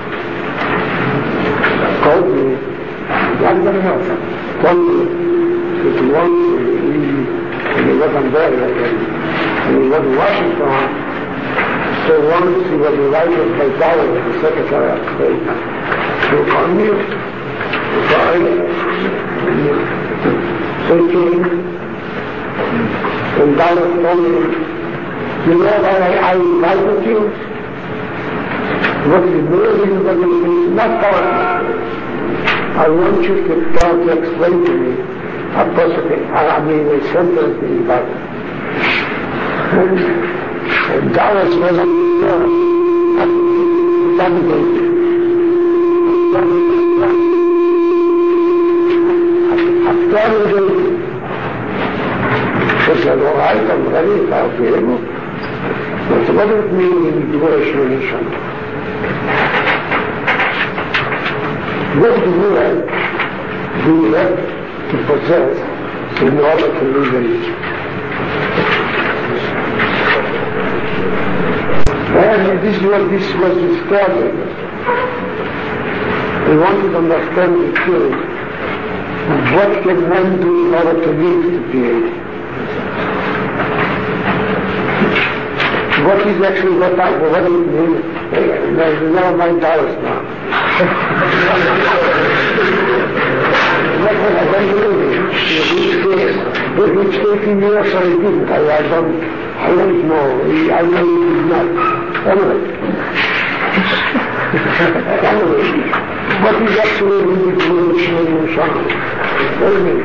S1: Told me, Jackie Herzog told me that once he, when he was on there, and he was in Washington, so once he was invited by Dowell, the Secretary of State, to come here. So I, so he came, and Dowell told me, you know that I, I invited you? What is amazing about this is not powerful. I want you to try to explain to me a possible, I mean a sentence in the Bible. And, and Dallas was on the floor. After the she said, all right, I'm ready, I'll be able. But what does it mean in Jewish religion? What do you have, do you have to possess in order to live in it? And this is what this was disturbing. We wanted to understand the truth. What can man do in order to live today? What is actually what I, what it means? Never mind dollars now. What was I going to do? Which eighteen years or it didn't. I, I don't, I don't know. I know it did not. Anyway. Anyway. What is actually the creation of Shana? Tell me.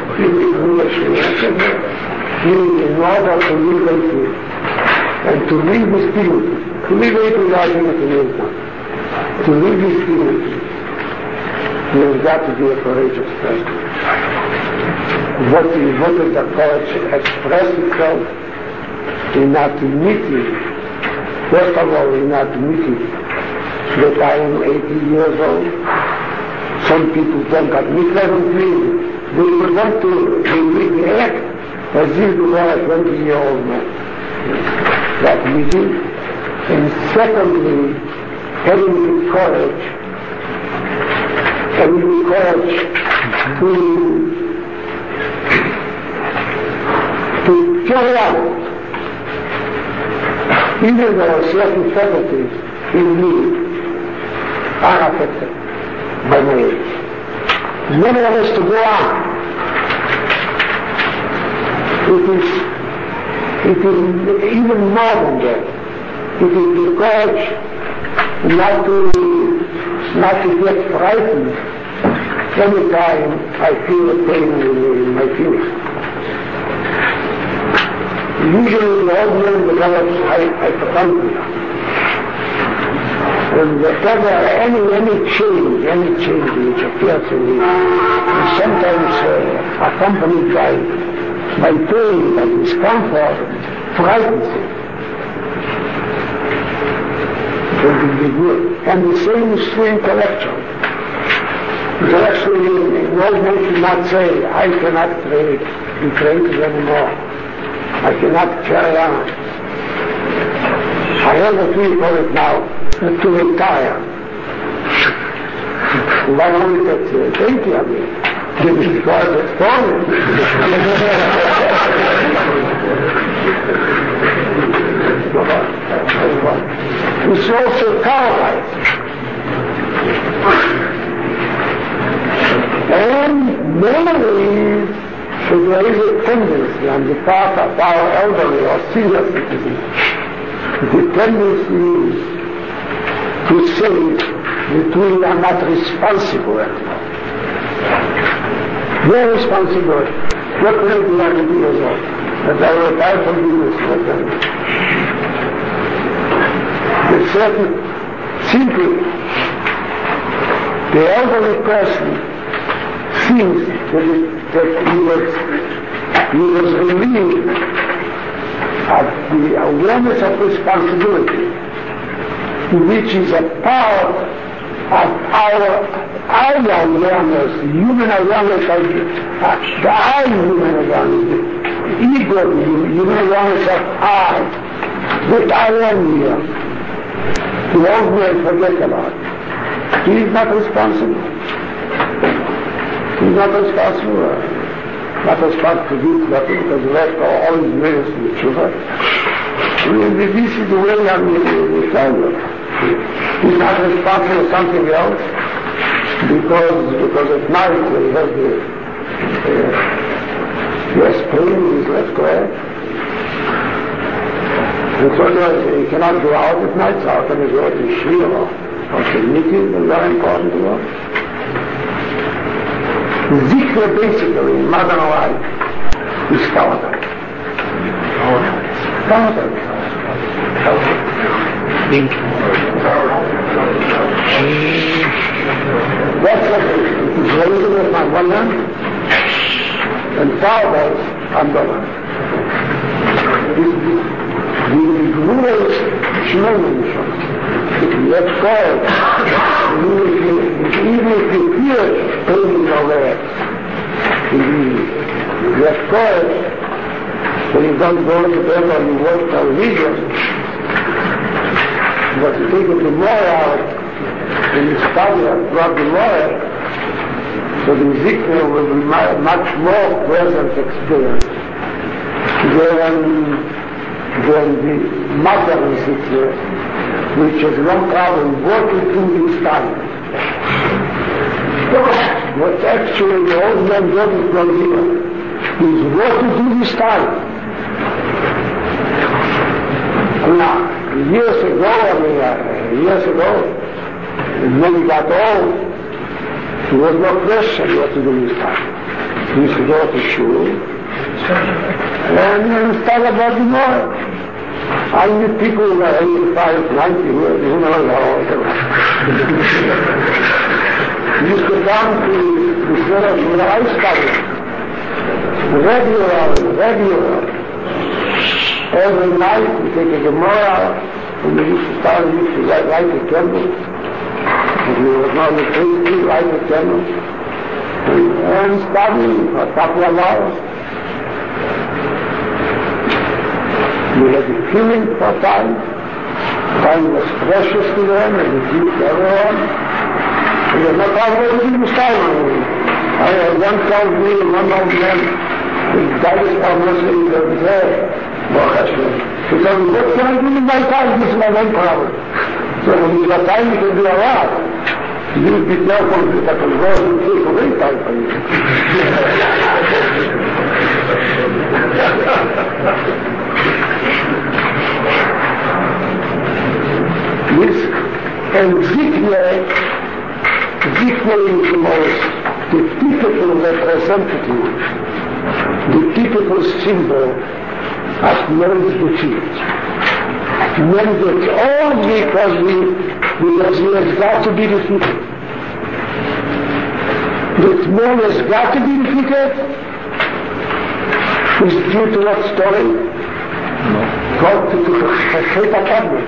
S1: In order to live like this, and to live with dignity, to live it without dignity, to live with dignity, you've got to be a courageous person. What is, what is the courage express itself in admitting, first of all, in admitting that I am eighty years old. Some people don't admit that with me. They want to, they, they act as if they were a twenty-year-old man. That meeting. And secondly, having the courage, having the courage to, to carry out, even though certain faculties in me are affected by my age. Nevertheless, to go on. It is It is even more than that. It is the courage not to, not to get frightened any time I feel a pain in, in my feet. Usually the old man develops hypochondria. And whatever, any, any change, any change which appears in me is sometimes uh, accompanied by My pain, my discomfort, frightens him. And the same is true intellectually. Intellectually, no man cannot say, I cannot trade, be creative anymore. I cannot carry on. I have a feel for it now, to retire. Why only that uh, eighty of me? Because it's falling. It's also paralyzed. And mainly, there is a tendency on the part of our elderly or senior citizens, the tendency is to say that we are not responsible anymore. They're responsible. What will be like a years old? That I will die from business like that. The certain, simply, the elderly person thinks that, it, that he was, he was relieved of the awareness of responsibility, which is a part of our our awareness, human awareness of the, uh, the I human awareness, the ego human awareness of I, that I am here. The old man forget about it. He is not responsible. He is not responsible. Uh, not responsible to do nothing because the rest are all his years in the children. This is the way I'm going to tell you. He's not responsible for something else. Because, because at night he has the, uh, he has pain in his left leg. And so he cannot go out at night, so how can he go to Shia or, or to meeting, is very important to us. Zikr basically, in modern life, is cowardice. Cowardice. That's what is raising on one hand and paradise on the other hand. The rules showmanship. Let go. Even if you feel pain in your legs, let go. When you don't go to bed or you watch television, but you take it tomorrow and you study and drop the lawyer, So the Ezekiel will be much more present experience than, than the modern Ezekiel, which has no problem working through this time. What actually the old man doesn't know here is working through this time. Now, years ago, I mean, uh, years ago, when we got old, there was no question what to do this time. We used to go to shul, and then start about the more. I knew people who were eighty-five, ninety, who who knows how old they were. We used to come to the church where I studied. Regular, regular. Every night we take a Gemara, and we used to start, we used to light, light the candle. And we were not the priest, we light the candle. And study for a couple of hours. We had the feeling for time. Time was precious to them, and it was to everyone. We had no problem with this time. I had one told me, one old man, the guidance of Muslims was there. He said, what can I do with my time? This is my one problem. So when you got time, you can do a lot. You be careful that I can go and take away time from you. This Ezekiel, Ezekiel is the most, the typical representative, the typical symbol of man's defeat. Man gets all because we, because he has got to be defeated. That man has got to be defeated is due to what story? God to Chet HaKadmon.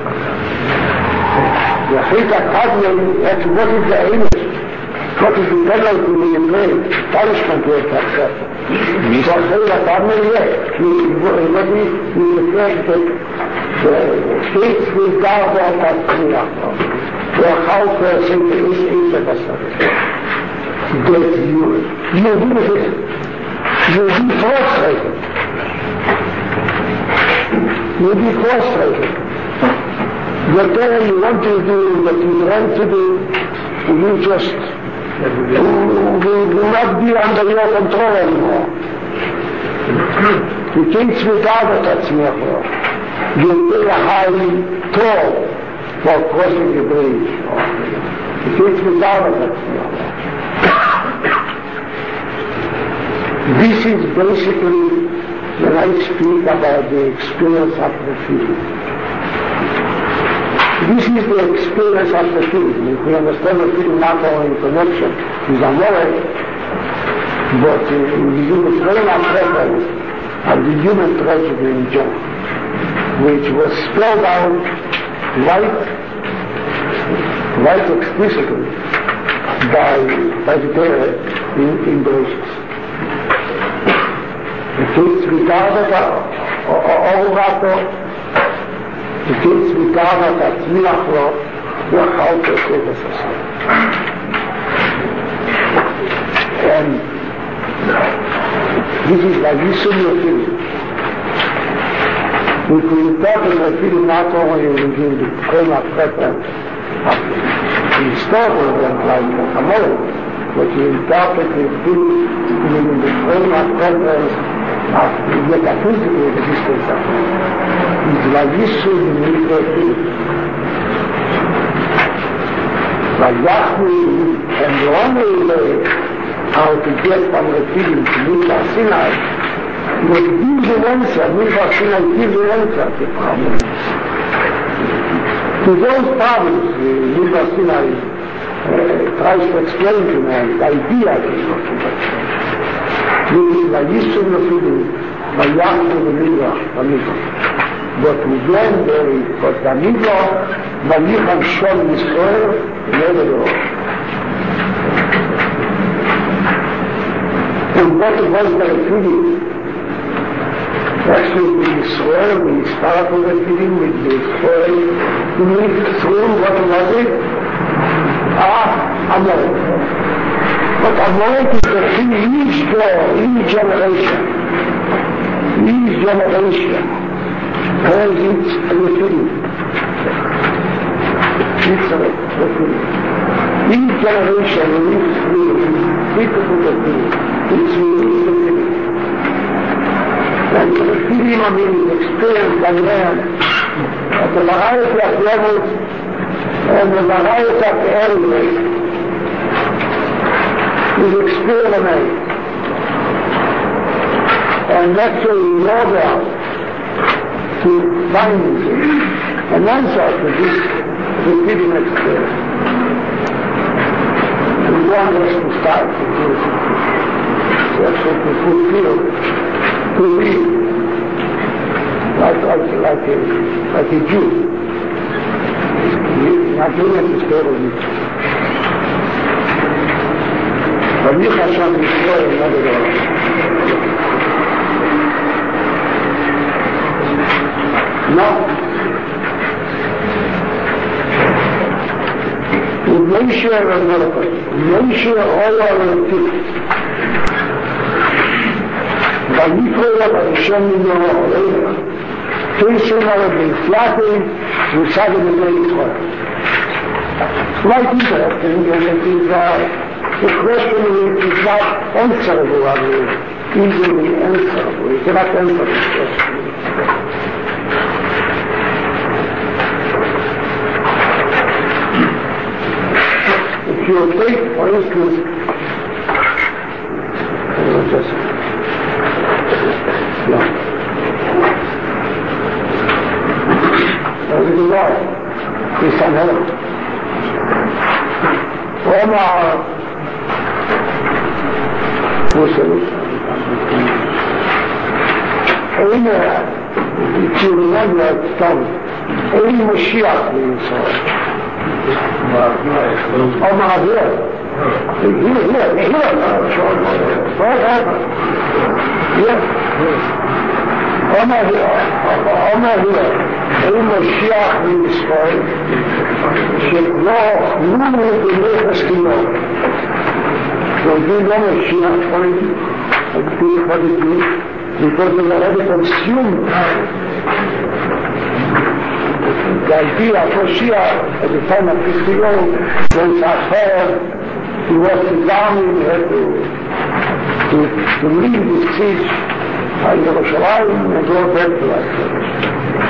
S1: The Chet HaKadmon, that's what is the aim? What is the penalty we play? Punishment we accept. Because Chet HaKadmon, yes, what is the fact that Steeds die daar wel dat niet afkomt. Door gauw zijn er is iets dat is dat je je doet het je doet voorschrijven je doet voorschrijven whatever you want to do, what you want to do, you just will not be under your control anymore. You can't speak out of that anymore. You pay a high toll for crossing the bridge. You can't speak out of that anymore. This is basically when I speak about the experience of the field. This is the experience of the field. If we understand the field not only in connection with a knowledge, but in the human frame of reference of the human tragedy in general, which was spelled out right, right explicitly by, by the Torah in, in Bereshit. It is regarded all that it is regarded as miracle for how to save us. And this is like you see your feeling. If we interpret the feeling not only within the frame of reference of the historical event like the Kabbalah, but you interpret the feeling within the frame of reference of the metaphysical existence of it. It's like this should be made for feeling. Like that we, and the only way how to get from the feeling to Mitzvah Sinai was give the answer, Mitzvah Sinai gives the answer to problems. To those problems, Mitzvah Sinai uh, tries to explain to man the idea of this concept. This is like this should be feeling, by Yahweh the Mitzvah, the Mitzvah. But we then there is, because the Mitzvah, Vayicham Shol Yisrael, never the Lord. And what was the feeling? Actually, with Israel, we start with the feeling with Israel. We live through what was it? Ah, Amalek. But Amalek is the thing each door, each generation. Each generation has its refill. Its refill. Each generation needs refill. Its refill. And the refill means experience by man of the variety of levels and the variety of areas is experiment. And actually in order to find an answer to this repeating experience, one has to start to do it. That's what we fulfill, to be like, like, like, a, like a Jew. Not doing it to stay with you. But you have something to say another day. No. Moshe Rabbeinu, Moshe Rabbeinu, Vayikra Hashem Yisrael, Teshem Rabbeinu, Flapping, Musad Rabbeinu. Quite interesting, and it is uh, the question is not answerable, I mean, easily answerable. You cannot answer this question. If you take, for instance, uh, just, yeah, uh, the law is unhelpful. ومع وصلت حين يتيرون الأكتاب أي مشيعة للإنسان ومع ذلك هنا هنا هنا إن شاء الله فهذا وما هي وما هي أي مشيعة للإسرائيل شكلها نور إليه استماع وفي لما الشيعة فريد الدين فريد because they are ready to assume the idea for Shia at the time of P C O when Safar he was to down he had to to, to leave his siege in Yerushalayim and go back to Israel.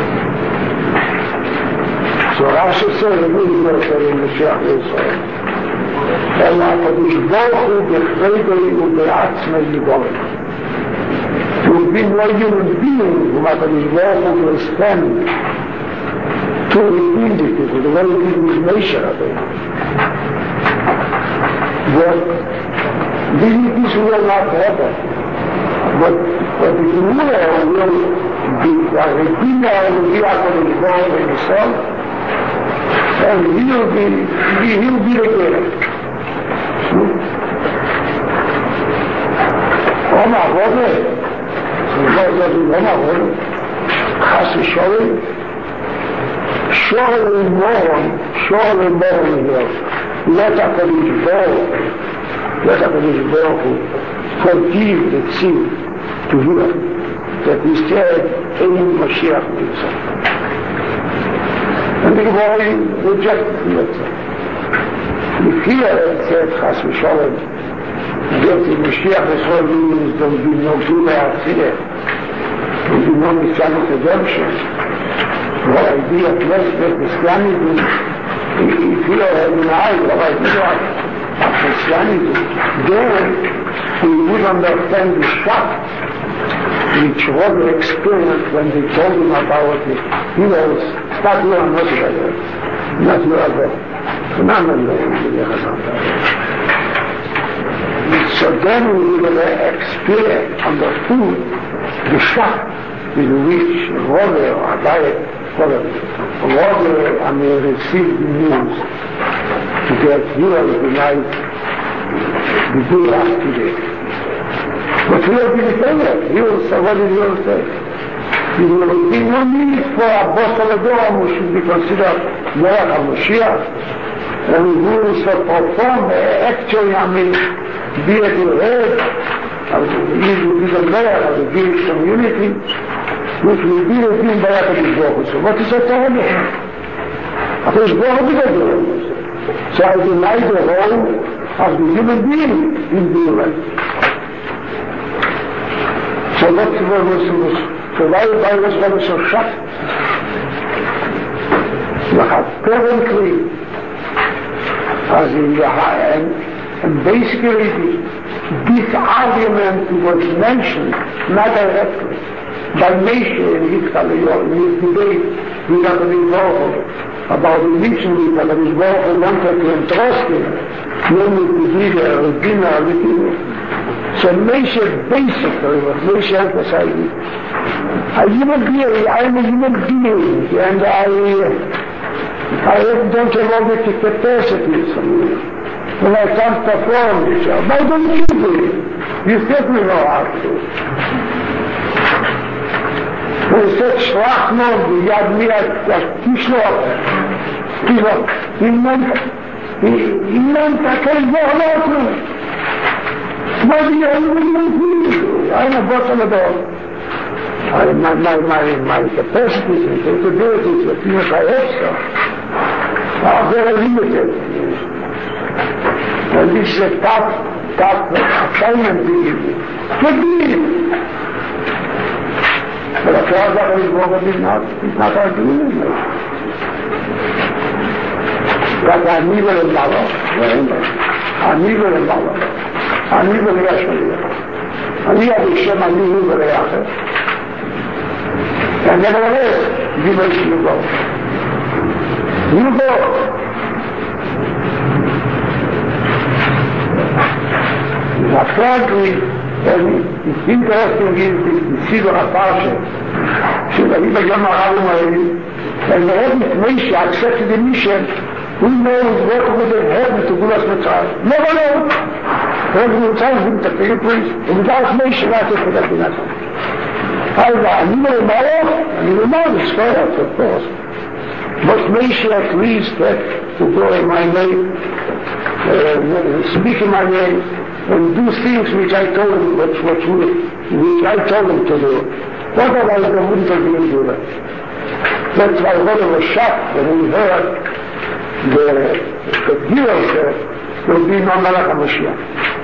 S1: So Rashi said the really good said in the Mashiach Yisrael אלא הקדוש ברוך הוא בכבדי ובעצמי יגאל. To be no human being whom הקדוש ברוך הוא will spend to redeem the people, the way it is nature of it. But this will not happen. But, but the Gemara will be, the Redeemer will be הקדוש ברוך הוא himself, and he will be, he will be the giver. وما غضب غضب وما غضب خاص الشغل شغل المورن شغل المورن لا تقل الجبال لا تقل الجبال forgive the sin to hear that we said any Mashiach himself and the Gemara rejected himself. If he had said خاص الشغل that the Mashiach Yisrael means there will be no Gula Atzileh, there will be no Messianic redemption. The idea of Lesbian Christianity, if he had denied the idea of Christianity, then we would understand the shock which Robert experienced when they told him about it. He was, start you on not together, not you are there. None of them. So then we will experience understood the shock with which Robert or Abaye, Robert, I mean, received the news that he was denied the day after day. But he will be the same. He will say, what did he will say? He will be no need for Apostle Adon, who should be considered Melech HaMashiach, and who will perform actually, I mean, be at the head of the Melech, of the Jewish community, which will be a thing by HaKadosh Baruch Hu. So what is that to him? HaKadosh Baruch Hu did it. So I deny the role of the human being in the life. So that's what was so why why was what was so shocked? Apparently, as in the and, and basically this argument was mentioned not directly by Moshe in his in his debate with HaKadosh Baruch Hu about the mission with HaKadosh Baruch Hu wanted to entrust him, namely to be the Redeemer of the kingdom. So Moshe basically, what Moshe emphasized, a human being, I'm a human being, and I I don't have all the capacities. When I can't perform the job, why don't you do it? You certainly know how to do it. When you said Schwachmann, the Yad Miyad, like Kishlok, Kishlok, he meant, he, he meant I can't go out to it. What do you do? I'm a bottom of the dog. My, my, my, my capacities and capabilities, the things I have so, are very limited. And this is a tough, tough assignment to you. Could be. But a father is not, is not, is not our doing it. But I need a mother, I need a mother, I need a Yashmalia. I need a Shem, I need a Yachah. And nevertheless, you make you go. You go. Apparently, and it's interesting is the Siddur HaParsha, Sheba'im Yom HaRavim, and the Rebbe Moshe accepted the mission. Who knows what would have happened to Gulas Mitzrayim? Never know. Rebbe Mitzrayim didn't take the place, and without Moshe, not to forget the matter. However, I knew a mother, I knew a mother, scholars, of course. But Moshe at least had to go in my name, uh, speak in my name, and do things which I told him, which, which, which I told him to do. Otherwise, they wouldn't have been do that. That's why Rhoda was shocked when he heard the, the heroes there will be no Malach HaMashiach.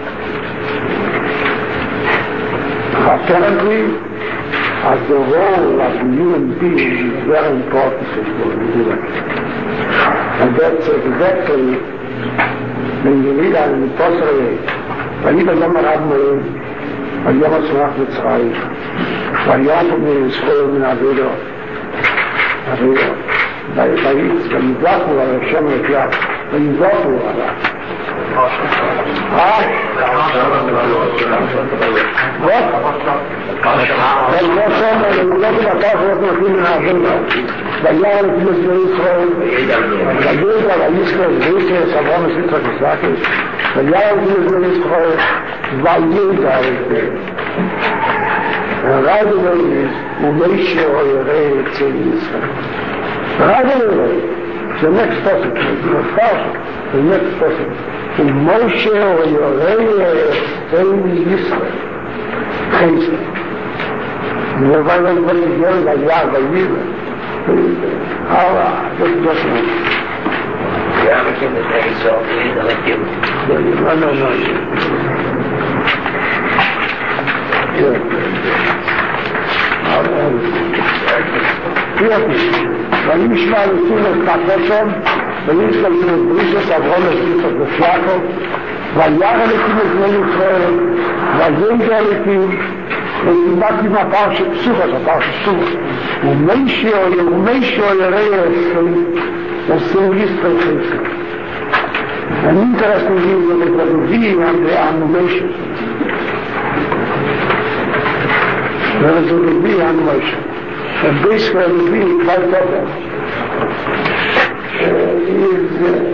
S1: Apparently, as the role of the human being is very important for the human. And that's exactly when you read on the Tosra, ויבא יום הרב מהם, ויום הצמח מצרים, ויום מן ישראל מן אבידו, אבידו, ויזלחו על השם מקלט, ויזלחו עליו. אה? what? ולא שם, ולא תבקש להיות נותנים מן האבידו, ויער את מזמר ישראל, וידע וישראל, וישראל, סברון וסיצחק וסלקש, ויער את מזמר ישראל, וידע את הרב אלוהים, ומשה יראה אצל ישראל. הרב אלוהים, the next person, the first, the next person, ומשה יראה אצל ישראל. חייסה. ולבד על כל יגרם, ויער, וידע. Allah, this is just me. You have a kid that they saw, please, I like you. No, no, no. וישמע לצון את פחשם, וישמע לצון את ברישת אברהם לסיפת בפיאקו, וירא לקים את בני ישראל, וידע לקים, ולימד עם הפרשת פסוחת, הפרשת פסוחת. ומשה יראה אצל ישראל חייסה. An interesting thing is that the view on the Moshe. There is a view on Moshe. And basically the view quite better is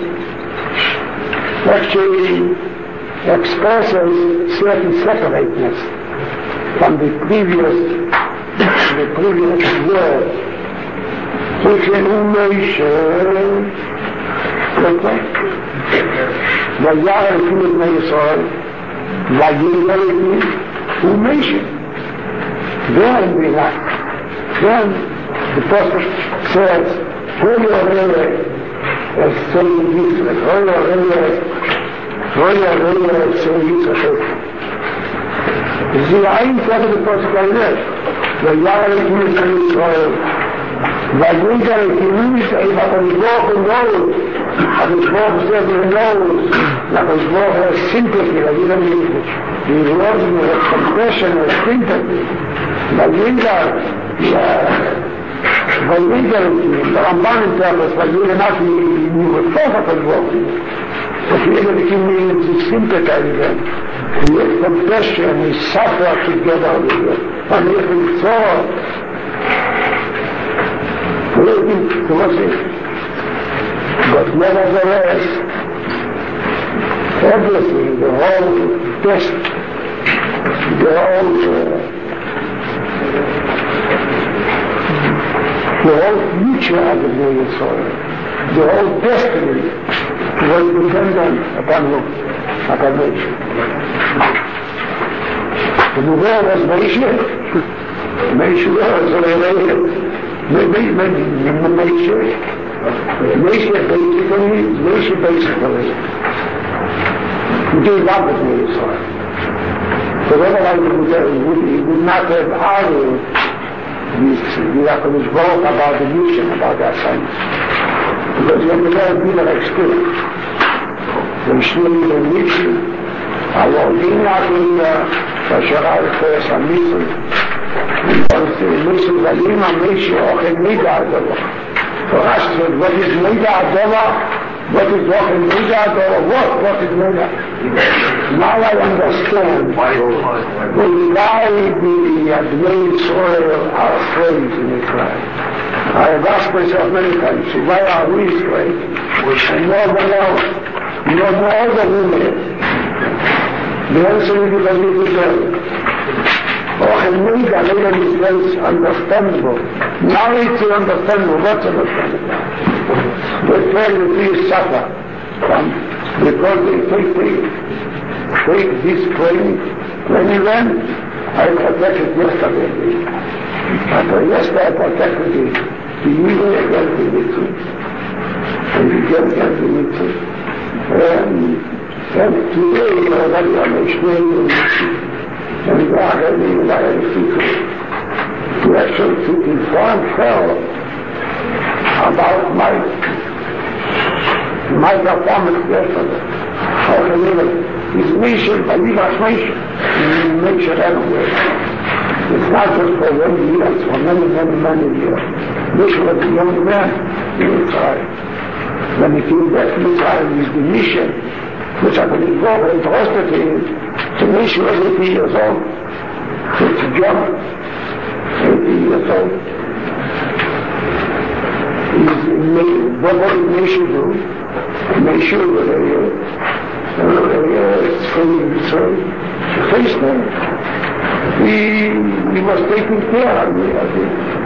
S1: uh, actually expresses certain separateness from the previous the previous word. Which in Moshe וירא לקים את בני ישראל, Vayingaliti Umesha. Then we have, then the Prophet says, Holy Orele, as saying Yisrael, Holy Orele, Holy Orele, as saying Yisrael. Sie einfach the Prophet Orele, Vayingaliti Israel, Vayingaliti Umesha, if I can walk and roll, I can walk several roads, I can walk has sympathy, I didn't need it. The Lord has compassion, has sympathy. Vayingal, Vayingal, the Ramban interprets, Vayingal not the Prophet as well. But he means he sympathizes them. He has compassion, he suffers together with them. And he has thought, but nevertheless, everything, the whole best, the whole, uh, the whole future of the Bnei Yisrael, the whole destiny was dependent upon who? Upon Moshe. The Nuvah was Moshe. Moshe was Moshe. Moshe basically, Moshe basically gave up with Bnei Yisrael. Because otherwise he would, would, he would not have argued with the HaKadosh Baruch about the mission, about the assignment. Because he had never been an experience. The Shmini the mission, Avodim Yakin, Vasharai Koyas HaMitzvah, and the mission Vadim HaMitzvah, Ochem Mida Adova. So Rashi said, what is Mida Adova? What is Ochem Mida Adova? What? What is Mida? Now I understand why the Bnei Yisrael are afraid in Israel. I have asked myself many times, so why are we afraid? And more than else, no more than women. The answer is because we deserve it. Ochem Mida later is very understandable. Now it's understandable. What's understandable? They tell the trees suffer because they take things. Take this plane, when he went, I protected yesterday. After yesterday I protected it. The evening against the mitzvah. And the against the mitzvah. And, and today, already on the Shnei and the Agadi and the Agadi to actually to inform Pharaoh about my, my performance yesterday. How can you His nation, I leave us nation, nation everywhere. It's not just for one year, it's for many, many, many years. This was a young man in Israel. When he came back to Israel with the mission, which I could involve and trusted him, the nation was eighty years old. It's a job, eighty years old. He's made, what did the nation do? He made sure that they it's from Israel. The face there. He, he was taking care of me.